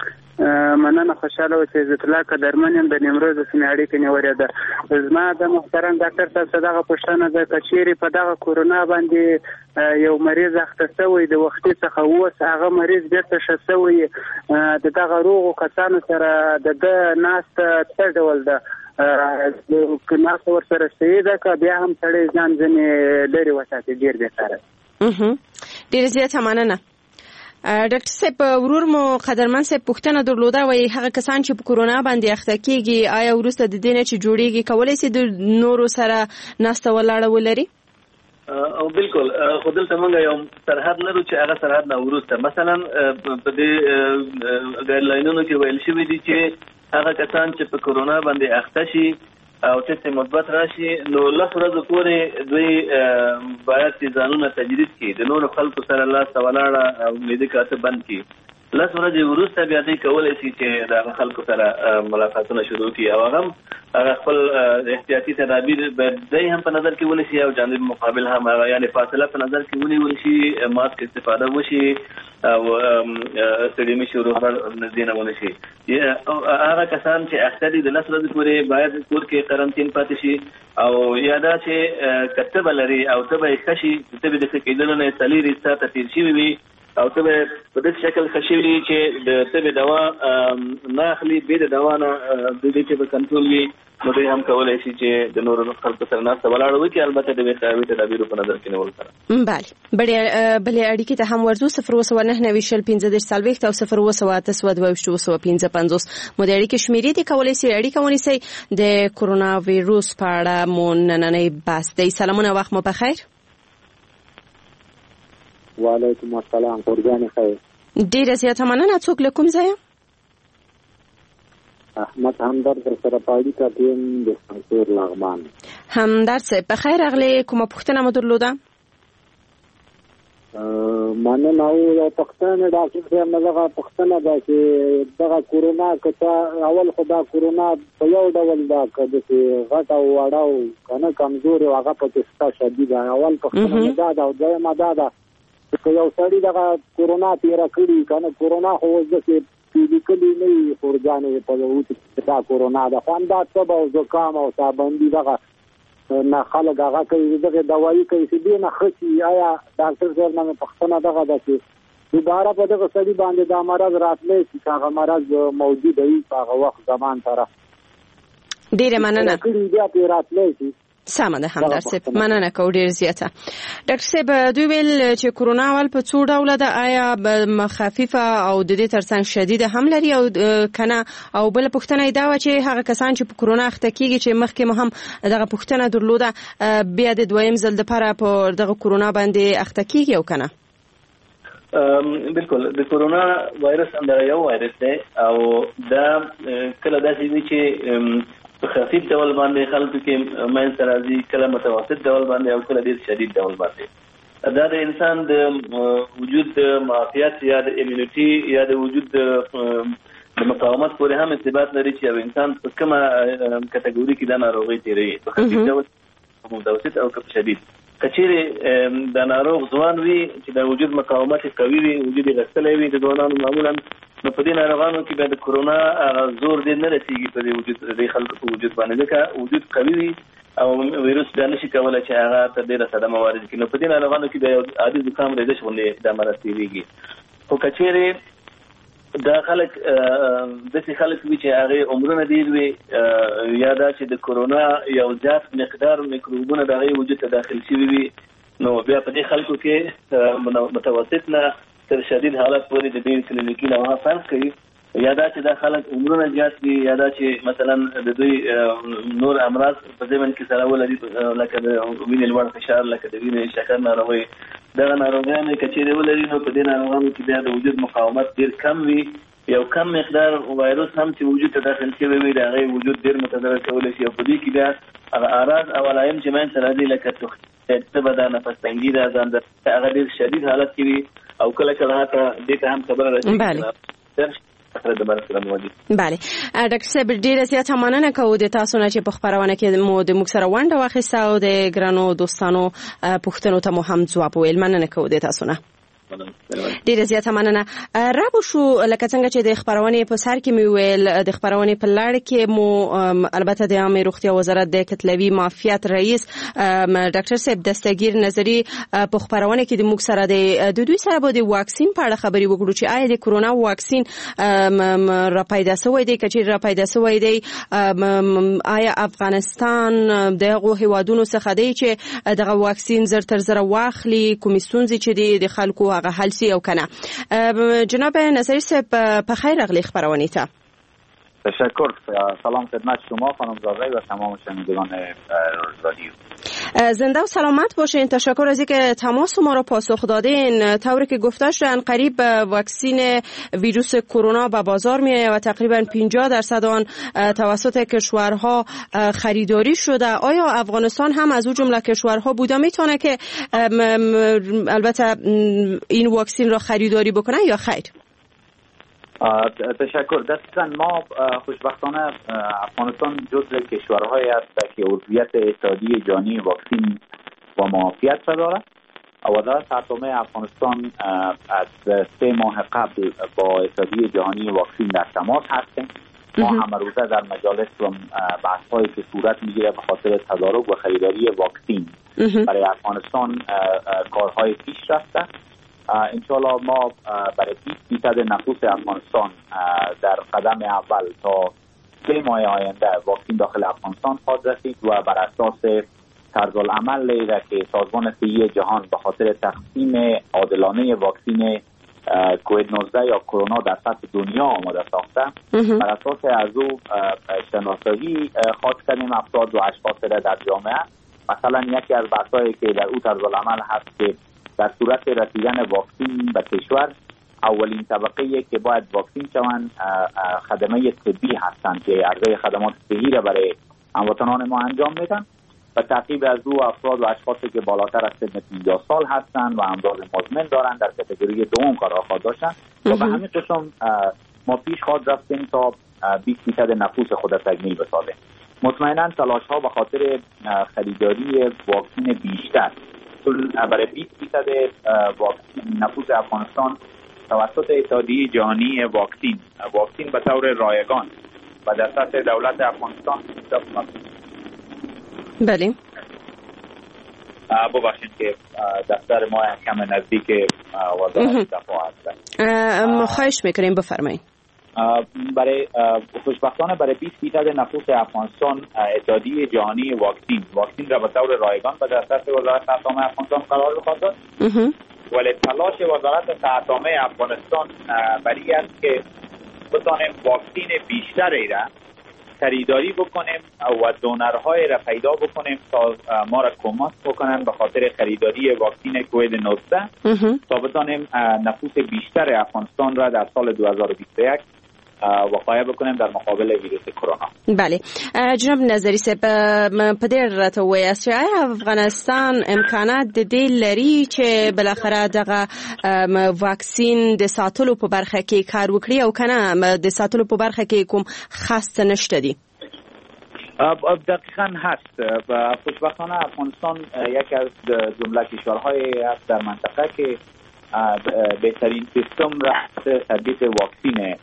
مننه خوشاله و چې عزت الله قدرمن یم د نیمروز د سیمې اړیکې نیولې ده. زما د محترم ډاکټر صاحب څخه دغه پوښتنه ده که چیرې په دغه کورونا باندې یو مریض اخته شوی د وختي څخه اوس هغه مریض بیرته ښه شوی د دغه روغو کسانو سره د ناسته څه ډول ده؟ که ناسته ورسره صحیح ده که بیا هم سړی ځان ځینې لرې وساتي ډېر بهتره ده. ډېره زیاته مننه. ډاکټر صاحب ورور مو قدرمن صاحب پوښتنه درلوده وایي هغه کسان چې په کورونا باندې اخته کیږي آیا وروسته د دې نه چې جوړیږي کولی شي د نورو سره ناسته ولاړه ولري؟ او بالکل خو دلته موږ یو سرحد لرو چې هغه سرحد نه وروسته مثلا په دې ګایډلاینونو کې ویل شوي دي چې هغه کسان چې په کورونا باندې اخته شي او چې مثبت راشي نو 10 ورځې پورې دوی باید چې ځانونه تجرید کړي د نورو خلکو سره لاس ولاړه او مدیکاته بند کړي. 10 ورځې وروسته بیا دوی کولی شي چې د خلکو سره ملاقاتونه شروع کړي او هغه خپل احتیاطي تدابیر باید دوی هم په نظر کې ونیسي او جانب مقابل هم هغه یعنی فاصله په نظر کې ونیول شي ماسک استفاده وشي او سړي شروع دینه ونشي. هغه کسان چې اخته دي د 10 ورځې پورې باید کور کې قرنطین پاتې شي او یا دا چې کتب لري او تبه خشي تبه د کېدل نه سلیری ساته تیر شي وي او تبه په دې شکل خشي وي چې د تبه دوا نه اخلي به د دوا نه د دې چې په کنټرول وي نو دوی هم کولای شي چې د نورو خلکو سره ناسته ولاړ وي چې البته د وقایوي تدابیرو په نظر کې نیول سره. بله بلې اړیکې ته هم ورځو 0299015 او 028221550 مو د اړیکې شمیرې دي کولای شي اړیکه ونیسئ د کورونا ویروس په اړه مو نننۍ بحث دی. سلامونه وخت مو بخیر. وعلیکم السلام قربان خیر. ډیره زیاته مننه. څوک له کوم ځایه؟ احمد همدرد سره پاړی کا ټیم د سنتور لغمان. همدرد صاحب بخیر راغلی. کومه پوښتنه مو درلوده؟ مانه نو یو پښتنه ډاکټر صاحب دغه پښتنه ده چې دغه کورونا کته اول خدا کورونا په یو ډول دا کده چې غټ او وړاو کنه کمزور او هغه په تستا شدید اول پښتنه دا او دایمه دا که یو سړی دغه کورونا تیر کړی کنه کورونا خو ځکه فزیکلی نه خورځانه په وروسته دا کورونا د خواندا تبه او زکام او صابندي دغه نه خلک هغه کوي دغه دوايي کوي چې دې نه خشي آیا ډاکټر صاحب نه پښتنه دغه د چې دوباره په دغه سړي باندې دا مرض راتلی چې هغه مرض موجود وي په هغه وخت زمان سره. ډیره مننه. بیا پیراتلی شي. سمه ده همدرد صاحب مننه کو ډیر زیاته. ډاکټر صاحب دوی ویل چې کورونا ول په څو ډوله ده آیا خفیفه او د دې ترڅنګ شدیده هم لري او کنه او بل پوښتنه دا و چې هغه کسان چې په کورونا اخته کیږي چې مخکې مو هم دغه پوښتنه درلوده بیا د دویم ځل لپاره په دغه کورونا باندې اخته کیږي او کنه؟ بالکل د کورونا وایرس اندر یو وایرس دی او دا کله داسې وي چې په خفیف ډول باندې خلکو کې مین سرازي کله متوسط ډول باندې او کله ډیر شدید ډول باندې دا د انسان د وجود د معافیت یا د امیونټي یا د وجود د مقاومت پورې هم ارتباط لري چې یو انسان په کومه کټګوري کې د ناروغي تیری په خفیف ډول متوسط او کله شدید کچېره د ناروغ ځوان وي چې د وجود مقاومت قوي وي وجود غسلې وي د ځوانانو معمولا نو په دې ناروغانو کې به د کورونا زور دې نه رسیږي په دې وجود د خلکو په وجود باندې ځکه وجود قوي وي او ویروس بیا نشي کولای چې هغه تر ډیره صدمه وارد کړي. نو په دې ناروغانو کې د عادي زکام ریزش باندې د مرض تیریږي. خو کچېره دا خلک داسې خلک وي چې هغه عمرونه ډیر وي یا دا چې د کورونا یو زیات مقدار میکروبونه د هغه وجود ته داخل شوي وي نو بیا په دې خلکو کې متوسط نه تر شدید حالت پورې د دې کلینیکي لوحه فرق کوي یا دا چې دا خلک عمرونه زیات دي یا دا چې مثلا د دوی نور امراض په ځمن کې سره ولري لکه د وینې لوړ فشار لکه د وینې شکر ناروغي دغه ناروغانو کچېره ولري نو په دې ناروغانو کې بیا د وجود مقاومت ډیر کم وي یو کم مقدار وایروس هم چې وجود ته داخل شوی وي د هغه وجود ډیر متضرر کولی شي او په دې کې بیا هغه اعراض او علائم چې من سره دي لکه تبه د نفس تنګي د ځان د هغه ډیر شدید حالت کې وي او کله کله دې ته هم خبره راځي. بله ډاکټر صاحب ډیره زیاته مننه کوو د تاسو نه چې په خبرونه کې مو د موږ سره ونډه واخیسته او د ګرانو دوستانو پوښتنو ته مو هم ځواب ویل. مننه کوو د تاسو نه. ډیره زیاته مننه. رابو شو لکه څنګه چې د خبرونه په سر کې مې ویل، د خبرونه په لړ کې مو البته د عامه روغتیا وزارت د کتلوي معافیت رئیس ډاکټر صاحب دستگیر نظری په خبرونه کې د موږ سره د دوی سره به د واکسین په اړه خبري وکړو چې آیا د کرونا واکسین را پیدا شوی دی، کچې را پیدا شوی دی، آیا افغانستان دغه هیوادونو څخه دی چې دغه واکسین زر تر زر واخلي، کومې ستونزې چې د خلکو هغه حل سي او کنه. جناب نظری صاحب په خیر راغلی خبرونه ته. تشکر. سلام خدمت شما خانم زاده و تمام شنوندگان رادیو. زنده و سلامت باشین. تشکر از اینکه تماس ما را پاسخ دادین. طوری که گفته شد ان قریب واکسین ویروس کرونا به بازار میآید و تقریبا 50% آن توسط کشورها خریداری شده. آیا افغانستان هم از اون جمله کشورها بوده میتونه که البته این واکسین را خریداری بکنه یا خیر؟ تشکر. دقیقاً ما خوشبختانه افغانستان جزو کشورهایی است که عضویت اتحادیه جهانی واکسین و معافیت را دارد. وزارت عامه افغانستان از 3 ماه قبل با اتحادیه جهانی واکسین در تماس هستیم. ما همه روزه در مجالس و بحث‌هایی که صورت میگیره به خاطر تدارک و خریداری واکسین برای افغانستان کارهای پیش رفته. انشاءالله ما برای 20% نفوس افغانستان در قدم اول تا 3 ماه آینده واکسین داخل افغانستان خواهد رسید و بر اساس طرزالعملی را که سازمان صحی جهان به خاطر تقسیم عادلانه واکسین کووید 19 یا کرونا در سطح دنیا آماده ساخته، بر اساس از او شناسایی خواهد کردیم افراد و اشخاص را در جامعه. مثلا یکی از بحث‌هایی که در او طرزالعمل هست که در صورت رسیدن واکسین به کشور، اولین طبقه که باید واکسین شوند خدمه طبی هستند که عرضه خدمات صحی را برای هموطنان ما انجام میدن. و تعقیب از او افراد و اشخاصی که بالاتر از سن 50 سال هستند و امراض مزمن دارند در کاتگوری دوم کارها خواهد داشتند. و به همین قسم ما پیش خواهد رفتیم تا 20% نفوس خود تکمیل بسازیم. مطمئنا تلاش ها به خاطر خریداری واکسین بیشتر برای 20% نفوس افغانستان توسط اتحادیه جهانی واکسین به طور رایگان و در سطح دولت افغانستان بله. ببخشید که دفتر ما کم نزدیک وزارت دفاع هست. خواهش میکنیم بفرمایید. برای خوشبختانه برای 20% نفوس افغانستان اتحادیه جهانی واکسین را به طور رایگان به دسترس وزارت صحت عامه افغانستان قرار خواهد داد. ولی تلاش وزارت صحت عامه افغانستان برای است که بتانیم واکسین بیشتری را خریداری بکنیم و دونرهای را پیدا بکنیم تا ما را کمک بکنن به خاطر خریداری واکسین کووید 19 تا بتانیم نفوس بیشتر افغانستان را در سال 2021 وقایع بکنیم در مقابل ویروس کرونا. بله. جناب نظری صاحب په دې راته وایي چې افغانستان امکانات د دې لري چې بلاخره دغه واکسین د ساتلو په برخه کې کار وکړي او کنه د ساتلو په برخه کې کوم خاص نشته دي؟ دقیقاً هست. خوشبختانه افغانستان یکی از جمله کشورهای است در منطقه که بهترین سیستم رفت تطبیق واکسین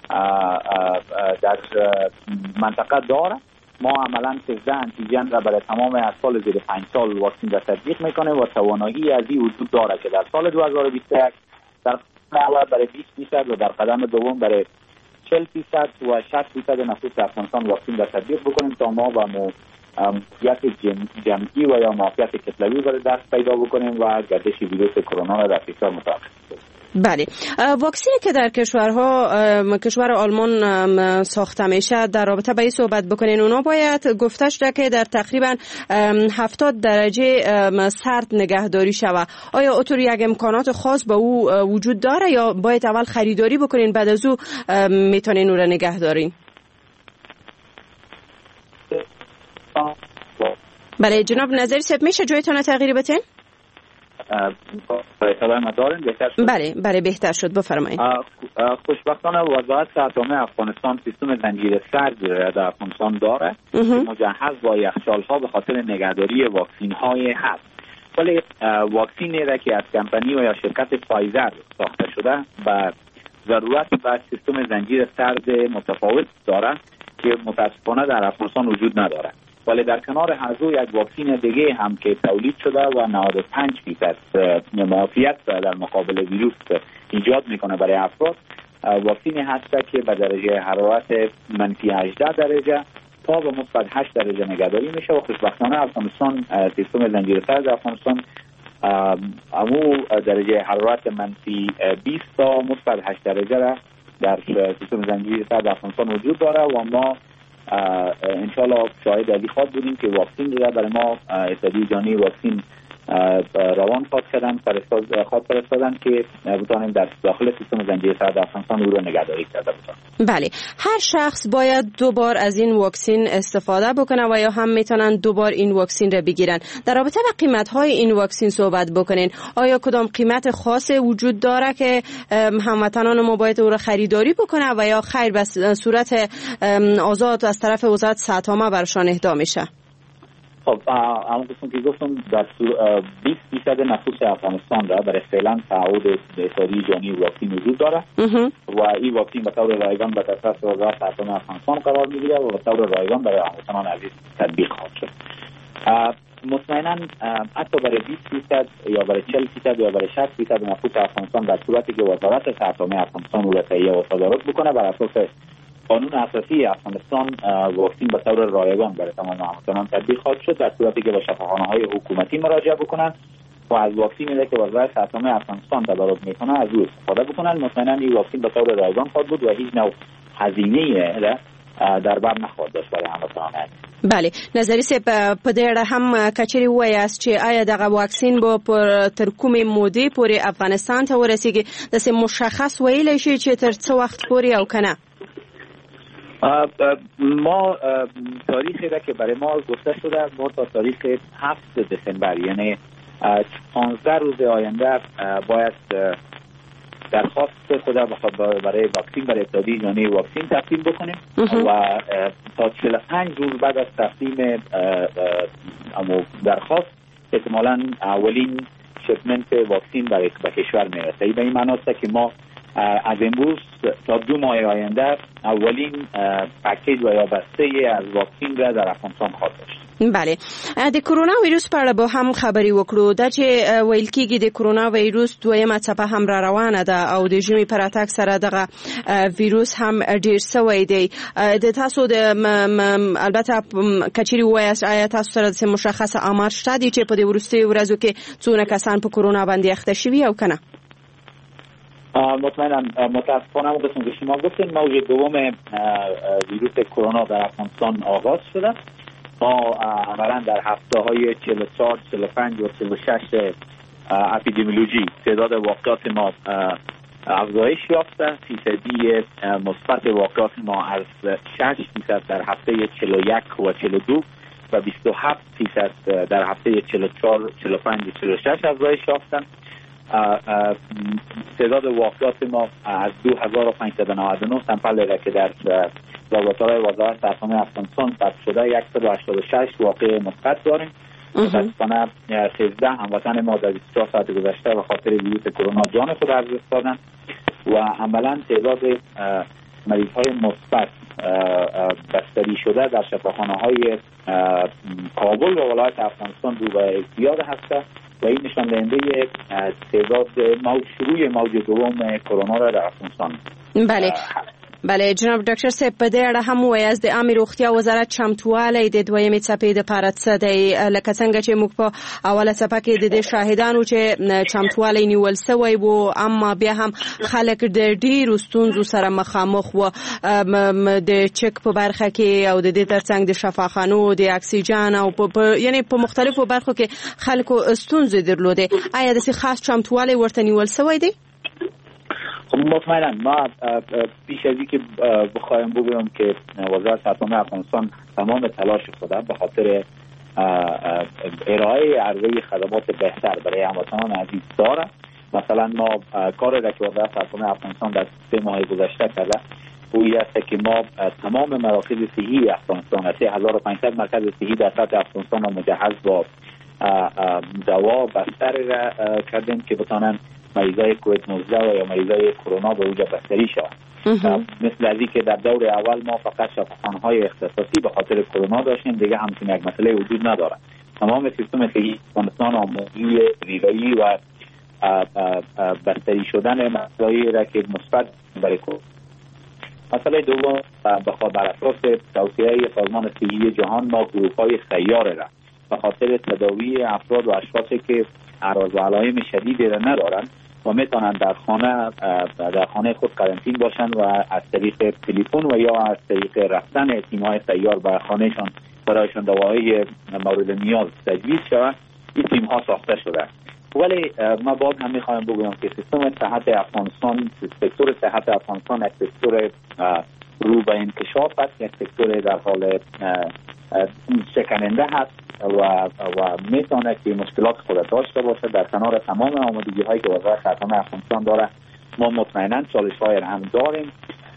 در منطقه داره. ما عملا 13 انتیجن را برای تمام اطفال زیر 5 سال واکسین را تطبیق میکنه و توانایی از این وجود داره که در سال 2021 در قدم اول برای 20% و در قدم دوم برای 40% و 60% نفوس افغانستان واکسین را تطبیق بکنیم تا ما با معافیت جمعی و یا معافیت کتلوی برای دست پیدا بکنیم و گردش ویروس کرونا را در کشور متوقف کنیم. بله. واکسینی که در کشور آلمان ساخته میشه در رابطه با این صحبت بکنین، اونا باید گفته شده که در تقریبا 70 درجه سرد نگهداری شوه. آیا اونطور یک امکانات خاص به او وجود داره یا باید اول خریداری بکنین بعد از او میتونین اون را نگه دارین؟ بله جناب نظری صاحب میشه جایتون تغییر بتین؟ بله بهتر شد بفرمایید. خوشبختانه وزارت صحت عامه افغانستان سیستم زنجیره سرد در افغانستان داره مجهز با یخچال ها به خاطر نگهداری واکسین های هست. ولی واکسینی را که از کمپانی و یا شرکت فایزر ساخته شده و ضرورت به سیستم زنجیر سرد متفاوت داره که متاسفانه در افغانستان وجود نداره. ولی در کنار هزو یک واکسین دیگه هم که تولید شده و 95% معافیت در مقابل ویروس ایجاد میکنه برای افراد، واکسینی هست که به درجه حرارت منفی 18 درجه تا به مثبت 8 درجه نگهداری میشه و خوشبختانه افغانستان سیستم زنجیر سرد افغانستان امو درجه حرارت منفی 20 تا مثبت 8 درجه را در سیستم زنجیر سرد افغانستان وجود داره و ما انشالله شاهد علی خواد بودیم که واکسین را برای ما اتحادیه جهانی واکسین روان خواد فرستادن که بتوانیم در داخل سیستم زنجیر سرد افغانستان او را نگهداری کرده باشیم. بله، هر شخص باید 2 بار از این واکسین استفاده بکنه و یا هم میتونن 2 بار این واکسین را بگیرن. در رابطه با قیمت‌های این واکسین صحبت بکنین. آیا کدام قیمت خاص وجود داره که هموطنان ما باید او را خریداری بکنه و یا خیر به صورت آزاد از طرف وزارت صحت عامه برشان اهدا میشه؟ خب همون قسم که گفتم در 20% نفوس افغانستان را برای فعلا تعهد اتحادیه جهانی واکسین وجود داره و این واکسین به طور رایگان به دسترس وزارت صحت عامه افغانستان قرار میگیره و به طور رایگان برای هموطنان عزیز تطبیق خواهد شد. مطمئنا حتی برای 20% یا برای 40% یا برای 60% نفوس افغانستان در صورتی که وزارت صحت عامه افغانستان او را تهیه و صادرات بکنه بر اساس قانون اساسی افغانستان واکسین به طور رایگان برای تمام هموطنان تطبیق خواهد شد در صورتی که به شفاخانه‌های حکومتی مراجعه بکنن و از واکسینی که وزارت صحت عامه افغانستان تدارک میکنه از او استفاده بکنن. مطمئنا این واکسین به طور رایگان خواهد بود و هیچ نوع هزینه در بر نخواهد داشت برای هموطنان. بله، نظری سه په دې هم کچري وایاست چې آیا دغه واکسین به تر کومې مودې پورې افغانستان ته ورسیږي، داسې مشخص ویلی شي چې تر څه وخت پورې او کنه؟ ما تاریخی را که برای ما گفته شده ما تا تاریخ 7 دسامبر یعنی 15 روز آینده باید درخواست خود برای واکسین برای اتحادیه جهانی واکسین تقدیم بکنیم و تا 45 روز بعد از تقدیم درخواست احتمالاً اولین شپمنت واکسین برای کشور میرسه. به این معنی است که ما از امروز تا 2 ماه آینده اولین پکیج و یا بسته از واکسین را در افغانستان خواهد داشت. بله، د کرونا ویروس په اړه به هم خبري وکړو. دا چې ویل کېږي د کرونا ویروس دویمه څپه هم را روانه ده او د ژمي پر اتاک سره دغه ویروس هم ډیر سوی دی. د تاسو د البته کچري وایاست آیا تاسو سره د مشخص آمار شته دي چې په دې وروستي ورځو کې څونه کسان په کرونا باندې اخته شوي او کنه؟ مطمئنا متاسفانه قسم که شما گفتین موج دوم ویروس کرونا در افغانستان آغاز شده. ما عملا در هفته های 44 45 و 46 اپیدمیولوژی تعداد واقعات ما افزایش یافته. فیصدی مثبت واقعات ما از 6% در هفته 41 و 42 و 27% در هفته 44 45 و 46 افزایش یافتن. تعداد واقعات ما از 2599 سامپل را که در لابراتوار وزارت صحت عامه افغانستان ثبت شده 186 واقع مثبت داریم. متاسفانه 13 هموطن ما در 24 ساعت گذشته به خاطر ویروس کرونا جان خود از دست دادن و عملا تعداد مریض های مثبت بستری شده در شفاخانه‌های کابل و ولایت افغانستان رو به زیاد هسته و این نشان دهنده تعداد شروع موج دوم کرونا را در افغانستان. بله جناب ډاکټر صاحب په دې اړه هم وایاست د عامه روغتیا وزارت چمتوالی د دویمې څپې لپاره څه دی، لکه څنګه چې موږ په اوله څپه کې د شاهدانو چې چمتوالی نیول سوی وو اما بیا هم خلک د ډیرو ستونزو سره مخامخ وو د چک په برخه کې او د دې ترڅنګ د شفاخانو د اکسیجن او یعنی په مختلفو برخو کې خلکو ستونزې درلودې. آیا د خاص چمتوالی ورته نیول سوی دی؟ مطمئنا ما پیش از اینکه بخوایم بگویم که وزارت صحت عامه افغانستان تمام تلاش خود به خاطر ارائه عرضه خدمات بهتر برای هموطنان عزیز داره. مثلا ما کاری را که وزارت صحت عامه افغانستان در 3 ماه گذشته کرده اویی است که ما تمام مراکز صحی افغانستان 3500 مرکز صحی در سطح افغانستان را مجهز با دوا بستر کردیم که بتانن مریضای کووید 19 و یا مریضای کرونا به اوجا بستری شوند. مثل ازی که در دور اول ما فقط شفاخانه‌های اختصاصی به خاطر کرونا داشتیم، دیگه همچین یک مسئله وجود نداره. تمام سیستم صحی افغانستان آمادگی ویرایی و بستری شدن مسائلی را که مثبت برای کرونا. مسئله دوم بر اساس توصیه سازمان صحی جهان ما گروه‌های سیاره را به خاطر تداوی افراد و اشخاصی که اعراض و علائم شدیدی را ندارند و میتونن در خانه خود قرنطین باشند و از طریق تلفن و یا از طریق رفتن تیم‌های سیار به خانهشان برایشان دواهای مورد نیاز تجویز شود. این تیم‌ها ساخته شده. ولی ما باز هم میخوایم بگویم که سیستم صحت افغانستان، سکتور صحت افغانستان یک سکتور رو به انکشاف است، یک سکتور در حال شکننده هست و میتونه که مشکلات خود داشته باشه. در کنار تمام آمادگی هایی که وزارت صحت افغانستان داره، ما مطمئنا چالش های هم داریم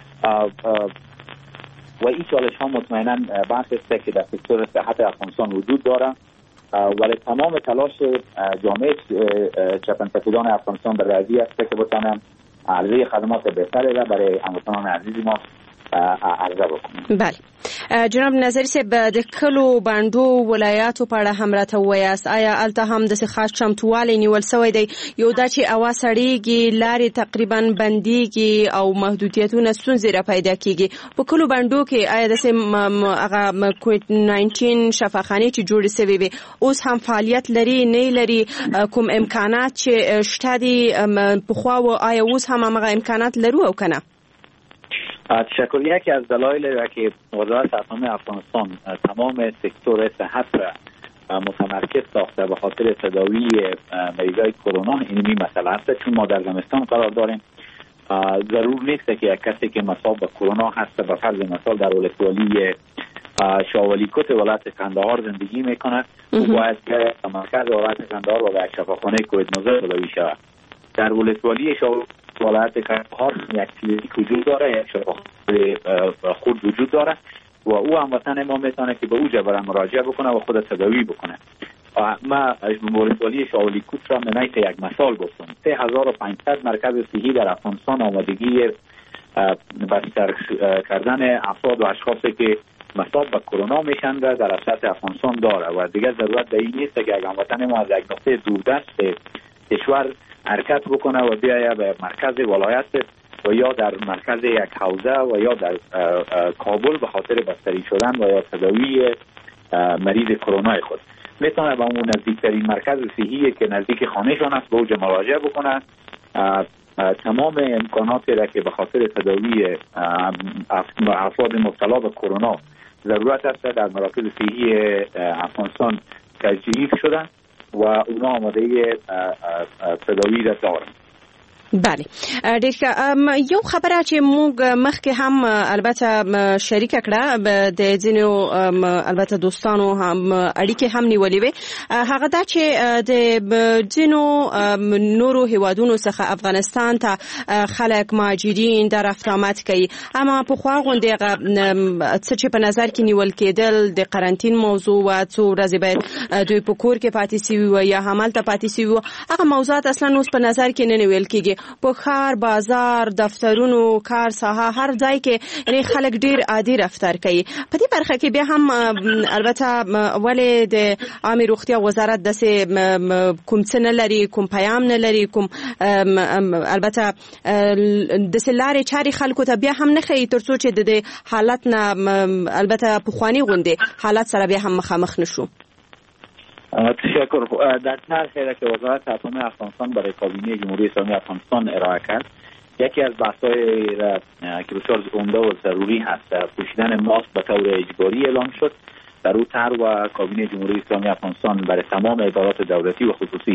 و این چالش ها مطمئنا بحث است که در سکتور صحت افغانستان وجود داره، ولی تمام تلاش جامعه چپنپتگان افغانستان در رازی است که بتونن عرضه خدمات بهتری را برای هموطنان عزیز ما عرضه بکنیم. بله جناب نظری صاحب، د کلو بانډو ولایاتو په اړه هم راته ووایاست، آیا هلته هم داسې خاص چمتووالی نیول سوی دی؟ یو دا چې هوا سړیږي، لارې تقریبا بندیږي او محدودیتونه ستونزې را پیدا کیږي. په کلو بانډو کې آیا داسې هغه کووید 19 شفاخانې چې جوړې سوي وي اوس هم فعالیت لري نه لري؟ کوم امکانات چې شته دي پخوا و آیا اوس هم هغه امکانات لرو او کنه؟ تشکر. یکی از دلایل را که وزارت صحت افغانستان تمام سکتور صحت را متمرکز ساخته به خاطر تداوی مریضای کرونا اینمی مسئله است، چون ما در زمستان قرار داریم. ضرور نیست که یک کسی که مصاب به کرونا هست به فرض مثال در ولسوالی شاولیکوت ولایت قندهار زندگی میکنه و باید که مرکز ولایت قندهار و به شفاخانه کووید 19 تداوی شود. در ولسوالی ولایت قندهار یک کلینیک وجود داره، یک شفاخانه خود وجود داره و او هموطن ما میتونه که به اوجا برای مراجعه بکنه و خود تداوی بکنه. ما ولسوالی شاولیکوت را من یک مثال گفتم. 3500 مرکز صحی در افغانستان آمادگی بستر کردن افراد و اشخاصی که مصاب به کرونا میشن در سطح افغانستان داره و دیگه ضرورت به این نیست که هموطن ما از یک نقطه دوردست کشور حرکت بکنه و بیایه به مرکز ولایت و یا در مرکز یک حوزه و یا در کابل به خاطر بستری شدن و یا تداوی مریض کرونا خود. میتونه به اون نزدیکترین مرکز صحی که نزدیک خانهشان است به اوج مراجعه بکنه. تمام امکاناتی را که به خاطر تداوی افراد مبتلا به کرونا ضرورت است در مراکز صحی افغانستان تجهیز شدن و اونا آماده تداوی را دارن. بله ډیر یو خبره چې موږ مخکې هم البته شریک کړه د ځینو البته دوستانو هم اړیکې هم نیولې وي، هغه دا چې د ځینو نورو هیوادونو څخه افغانستان ته خلک مهاجرین در رفت آمد کوي، اما په خوا غونډې هغه څه چې په نظر کې نیول کېدل د قرنطین موضوع و څو ورځې باید دوی په کور کې پاتې سوي و یا همالته پاتې سوي و، هغه موضوعات اصلا اوس په نظر کې نه نیول کېږي. په ښار، بازار، دفترونو، کار ساحه هر ځای کې یعنی خلک ډیر عادي رفتار کوي. په دې برخه کې بیا هم البته ولې د عامه روغتیا وزارت داسې کوم څه نه لري، کوم پیام نه لري، کوم البته داسې لارې چارې خلکو ته بیا هم نه ښیي ترڅو چې د حالت نه البته پخواني غوندې حالت سره بیا هم مخامخ نشو. تشکر. در طرحی که وزارت صحت افغانستان برای کابینه جمهوری اسلامی افغانستان ارائه کرد، یکی از بحث‌های که بسیار عمده و ضروری هست پوشیدن ماسک به طور اجباری اعلام شد. در او طرح و کابینه جمهوری اسلامی افغانستان برای تمام ادارات دولتی و خصوصی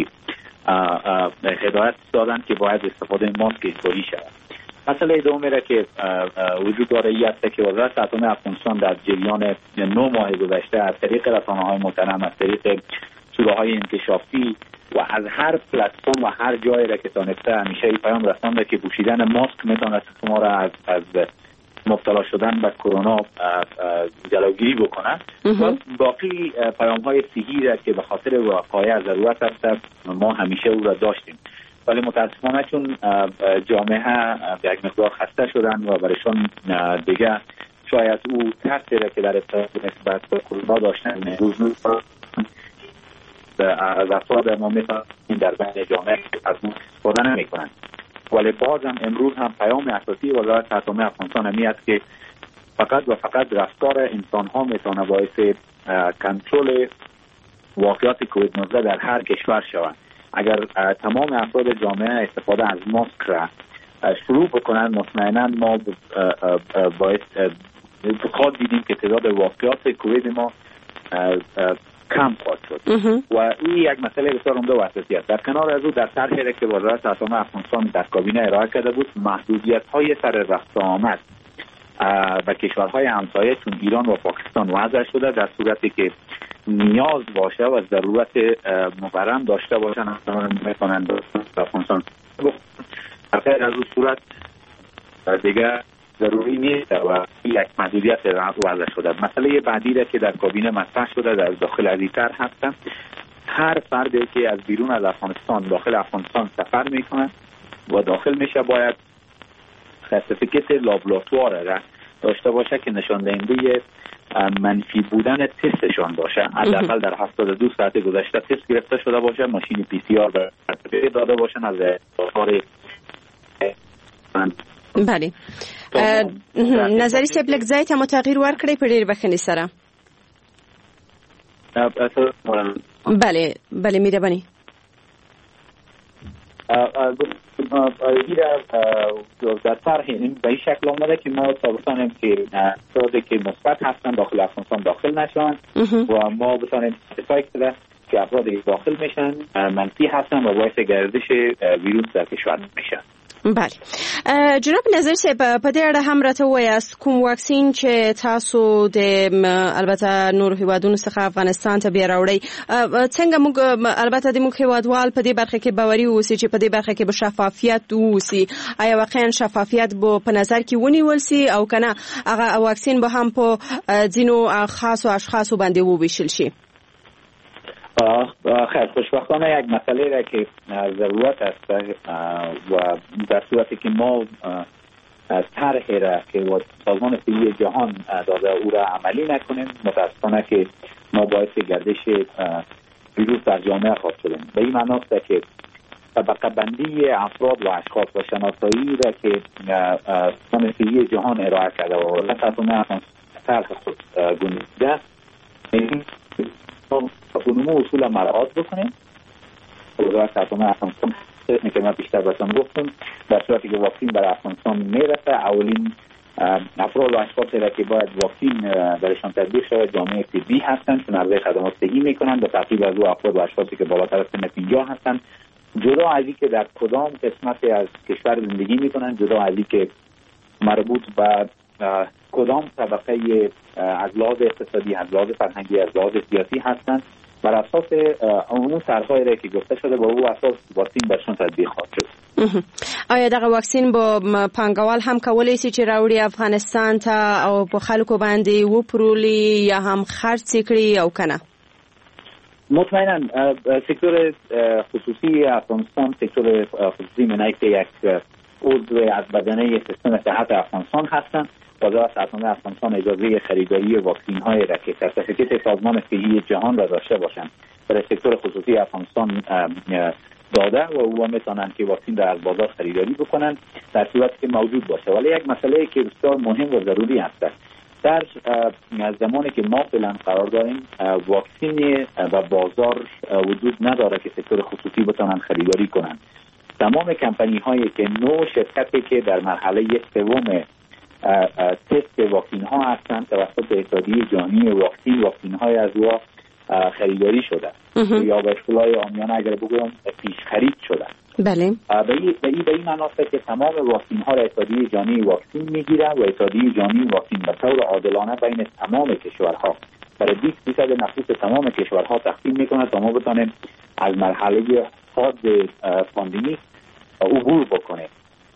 هدایت دادند که باید استفاده ماسک اجباری شود. مسئله دومی را که وجود داره این است که وزارت صحت افغانستان در جریان 9 ماه گذشته از طریق رسانه‌های محترم، از طریق شورای انکشافی و از هر پلتفرم و هر جایی را که تانسته همیشه پیام رسانده که پوشیدن ماسک میتونه شما را از مبتلا شدن به کرونا جلوگیری بکنن و باقی پیام‌های صحی را که به خاطر وقایع ضرورت است ما همیشه او را داشتیم، ولی متاسفانه چون جامعه به یک مقدار خسته شدن و برایشان دیگه شاید او تأثیری که در ابتدا نسبت به کرونا داشتن روز از افراد ما میتونن در بین جامعه از اون استفاده نمیکنن. ولی باز هم امروز هم پیام اساسی وزارت اتمی افغانستان همی است که فقط و فقط رفتار انسان ها میتونه باعث کنترل واقعات کووید 19 در هر کشور شود. اگر تمام افراد جامعه استفاده از ماسک را شروع بکنن، مطمئنا ما باید خود دیدیم که تعداد واقعات کووید ما کم خواهد شد و این یک مسئله بسیار عمده و اساسی است. در کنار از او در طرحی که وزارت اتمی افغانستان در کابینه ارائه کرده بود، محدودیت‌های سر رفت و آمد و کشورهای همسایه چون ایران و پاکستان وضع شده در صورتی که نیاز باشه و ضرورت مبرم داشته باشن میتونن در افغانستان در غیر از اون صورت دیگه ضروری نیست و یک محدودیت وضع شده. مسئله بعدی را که در کابینه مطرح شده در داخل از این طرح هستن، هر فردی که از بیرون از افغانستان داخل افغانستان سفر میکنه و داخل میشه باید سرتیفیکت لابراتوار را داشته باشه که نشان دهنده منفی بودن تستشان باشه. حداقل در 72 ساعت گذشته تست گرفته شده باشه، ماشین پی سی آر داده باشن از داخل. بله نظری صاحب لږ ځای ته مو تغییر ورکړئ په ډېرې بښنې سره. بله بله مهرباني. در طرح این به این شکل آمده که ما بتانیم که افرادی که مثبت هستن داخل افغانستان داخل نشوند و ما بتانیم اتفاق کرده که افرادی که داخل میشن منفی هستن و باعث گردش ویروس در کشور میشن. بله جناب نظر صاحب په دې اړه هم راته ووایاست کوم واکسین چې تاسو د البته نور هیوادونو څخه افغانستان ته بیا راوړئ، څنګه موږ البته د موږ هیوادوال په دې برخه کې باوري اوسي چې په دې برخه کې به شفافیت اوسي؟ آیا واقعا شفافیت به په نظر کې ونیول سي او کنه هغه واکسین به هم په ځینو خاصو اشخاصو باندې وویشل شي؟ خیر خوشبختانه یک مسئله را که ضرورت است و در صورتی که ما طرحی را که سازمان صحی جهان داده او را عملی نکنیم، متاسفانه که ما باعث گردش ویروس در جامعه خواهد شدیم. به این معنی است که طبقه بندی افراد و اشخاص و شناسایی را که سازمان صحی جهان ارائه کرده و وزارت اتمی طرح خود گنجیده اونمو اصول مراعات بکنیم. وزارت اتمی افغانستان که من بیشتر بهتون گفتم در صورتی که واکسین برای افغانستان میرسه اولین افراد و اشخاصی را که باید واکسین برایشان تطبیق شود جامعه طبی هستند چون عرضه خدمات صحی میکنند به ترتیب از او افراد و اشخاصی که بالاتر از سن 50 هستند، جدا از اینکه در کدام قسمت از کشور زندگی میکنند، جدا از اینکه مربوط به کدام طبقه از لحاظ اقتصادی، از لحاظ فرهنگی، از لحاظ سیاسی هستند. بر اساس اون طرح‌هایی را که گفته شده با او اساس واکسین برشون تطبیق خواهد شد. آیا دغه واکسین به پانګوال هم کولای شي چې راوړي افغانستان ته او په خلکو باندې وپرولي یا هم خرڅ کړي او کنه؟ مطمئنا سکتور خصوصی افغانستان سکتور خصوصی من حیث یک عضو از بدنه سیستم صحت افغانستان هستند. وزارت اتمی افغانستان اجازه خریداری واکسین های را که سرتیفیکت سازمان صحی جهان را داشته باشند برای سکتور خصوصی افغانستان داده و او میتونن که واکسین را از بازار خریداری بکنن در صورتی که موجود باشه. ولی یک مسئله که بسیار مهم و ضروری است، در زمانی که ما فعلا قرار داریم واکسین و بازار وجود نداره که سکتور خصوصی بتونن خریداری کنن. تمام کمپانی هایی که نوع شرکتی که در مرحله سوم تست واکسین ها هستند توسط اتحادیه جهانی واکسین های از او خریداری شده یا به اصطلاح عامیانه اگر بگویم پیش خرید شده. بله. به این معنی است که تمام واکسین ها را اتحادیه جهانی واکسین میگیره و اتحادیه جهانی واکسین به طور عادلانه بین تمام کشورها برای 20% نفوس تمام کشورها تقسیم میکنه تا ما بتونیم از مرحله حاد پاندمی عبور بکنیم.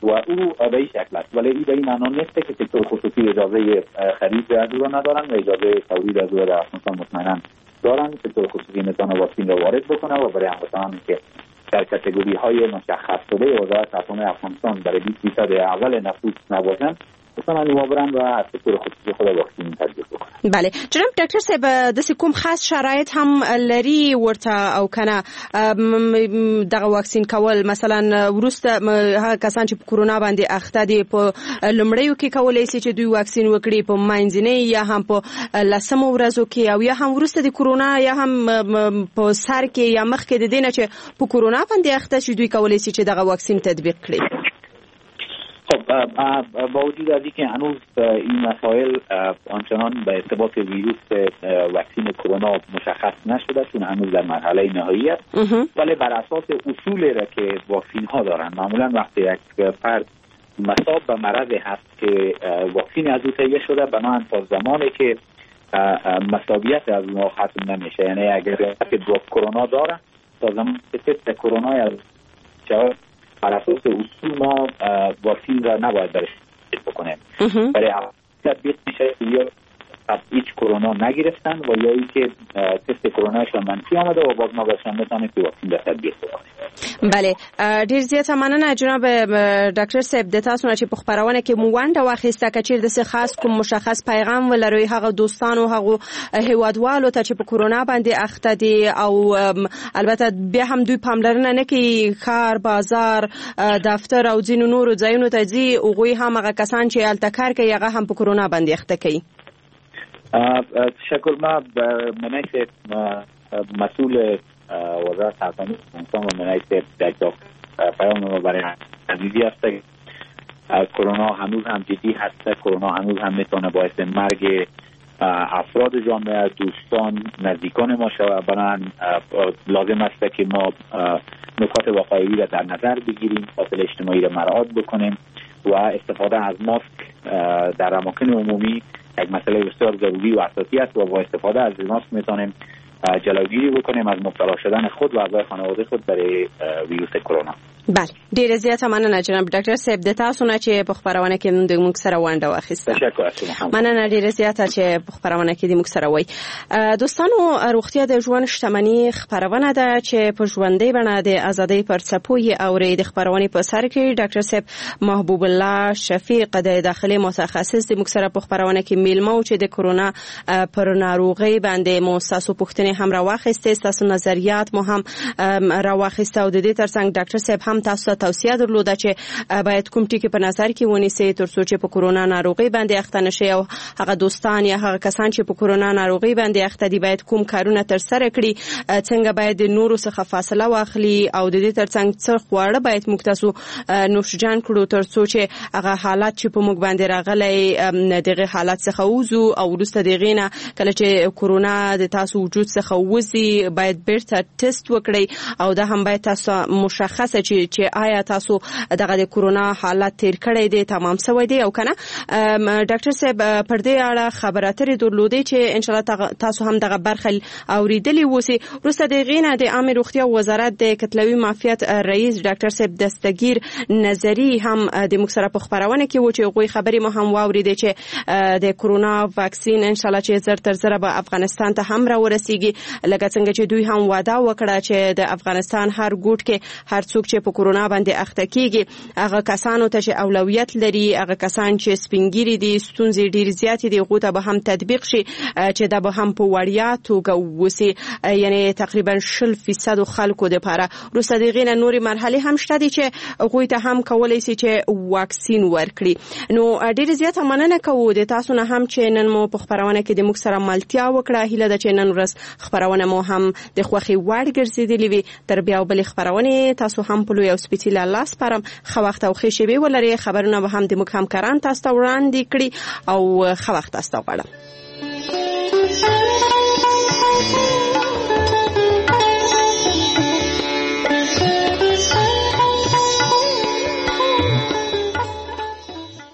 و او به این شکل است، ولی این به این معنی نیست که سکتور خصوصی اجازه خرید از او ندارن و اجازه تولید از او در افغانستان مطمئنا دارن. سکتور خصوصی میتونه واکسن را وارد بکنه و برای هموطنانی که در کاتگوری های مشخص شده وزارت عامه افغانستان برای 20% اول نفوس نباشند مثلا نیما برن و از سکتور خصوصی خود واکسن تطبیق بکنن. بله جناب ډاکټر صاحب د کوم خاص شرایط هم لري ورته او کنه دغه واکسین کول مثلا ورسته هغه کسان چې په کورونا باندې اخته دي په لومړیو کې کولای شي چې دوی واکسین وکړي په منځنۍ یا هم په لسمو ورځو کې او یا هم ورسته د کورونا یا هم په سر کې یا مخ کې د دینه چې په کورونا باندې اخته شي دوی کولای شي چې دغه واکسین تطبیق کړي. خب با وجود از اینکه هنوز این مسائل آنچنان به ارتباط ویروس واکسن کرونا مشخص نشده چون هنوز در مرحله نهایی است، ولی بر اساس اصولی را که واکسن ها دارن معمولا وقتی یک فرد مصاب به مرض هست که واکسن از او تهیه شده بنابراین تا زمانی که مصابیت از ما ختم نمیشه، یعنی اگر کرونا داره تا زمانی که تست کرونا از جواب بر اساس اصول ما واکسن را نباید برش بکنیم. برای تطبیق میشه یا هیچ کرونا نگرفتن و یا اینکه تست کروناشون منفی آمده و باز ما باشن میتونیم که واکسن را تطبیق بکنیم. بله ډیر زیاته مننه جناب ډاکټر صاحب د تاسو نه چې په خبرونه کې مو ونده واخیسته کچیر د څه خاص کوم مشخص پیغام ولري هغه دوستانو هغه هیوادوالو ته چې په کورونا باندې اخته دي او البته بیا هم دوی پاملرنه نه کوي کار بازار دفتر او ځینو نورو ځایونو ته ځي او غوي هم هغه کسان چې الته کار کوي هغه هم په کورونا باندې اخته کوي. تشکر. ما منیت مسئول وزارت عامه افغانستان و منیت دکتر پیام ما برای عزیزی هست که کرونا هنوز هم جدی هست، کرونا هنوز هم میتونه باعث مرگ افراد جامعه دوستان نزدیکان ما شود. بنابراین لازم است که ما نکات واقعی را در نظر بگیریم، فاصله اجتماعی را مراعات بکنیم و استفاده از ماسک در اماکن عمومی یک مسئله بسیار ضروری و اساسی است و با استفاده از ماسک میتونیم جلوگیری بکنیم از مبتلا شدن خود و اعضای خانواده خود برای ویروس کرونا. بله ډیره زیاته مننه جناب ډاکټر صاحب د تاسو نه چې په خبرونه کې موږ سره ونده واخیسته. تشکر. مننه ډیره زیاته چې په خبرونه کې موږ سره وای. دوستانو روغتیا د ژوند شتمنۍ خبرونه ده چې په ژوندۍ بڼه د ازادۍ پر څپوي اوري د خبرونه په سر کې ډاکټر صاحب محبوب الله شفیق د داخلي متخصص د موږ سره په خبرونه کې میلمو چې د کرونا پر ناروغي باندې موسسو پوښتنې هم راوخسته، تاسو نظریات مو هم راوخسته او د دې ترڅنګ ډاکټر صاحب هم تاسو توصیه درلوده چې باید کوم ټکي په نظر کې ونیسئ ترڅو چې په کورونا ناروغي باندې اخته نشي او هغه دوستان یا هغه کسان چې په کورونا ناروغي باندې اخته دي باید کوم کارونه تر سره کړي، څنګه باید نورو څخه فاصله واخلي او د دې ترڅنګ څه خواړه باید موږ تاسو نوشجان کړو ترڅو چې هغه حالات چې په موږ باندې راغلي دغه حالات څخه وځو او وروسته دغه نه کله چې کورونا د تاسو وجود څخه وځي باید بیرته ټیسټ وکړئ او دا هم باید تاسو مشخصه چې آیا تاسو دغه د کورونا حالت تیر کړی دی تمام شوی دی او کنه. ډاکټر صاحب پر دې اړه خبرات لري درلودي چې ان شاء الله تاسو هم دغه برخه اوریدلی وسی. وروسته د غینه د عامه روغتیا وزارت د کتلوي معافیت رئیس ډاکټر صاحب دستگیر نظری هم د مکسره په خبرونه کې و چې غوي خبري مو هم واوریدي چې د کورونا واکسین ان شاء الله چې زر تر زر به افغانستان ته هم را ورسیږي، لکه څنګه چې دوی هم وعده وکړه چې د افغانستان هر ګوټ کې هر څوک چې په کورونا باندې اخته کیږي هغه کسانو ته چې اولویت لري، هغه کسان چې سپینګری دي ستونزې ډیر زیات دي غوته به هم تطبیق شي چې دا به هم په وړیا توګه وسی، یعنی تقریبا 60% خلکو د لپاره روسه دغه نوري مرحله هم شته دي چې غوته هم کولای شي چې واکسین ورکړي. نو ډیر زیات مننه کوو د تاسو نه هم چې نن مو په خبرونه کې د موږ سره ملتیا وکړه. هیله ده چې نن ورځ خبرونه مو هم د خوخي وړ ګرځیدلې وي. تر بیا بل خبرونه تاسو هم په لوی او سپیڅلي الله سپارم. خو وخت او خېشي به ولري خبرونه به هم د موږ همکاران تاسو ته وړاندې کړي او خو وخت تاسو ته غواړم.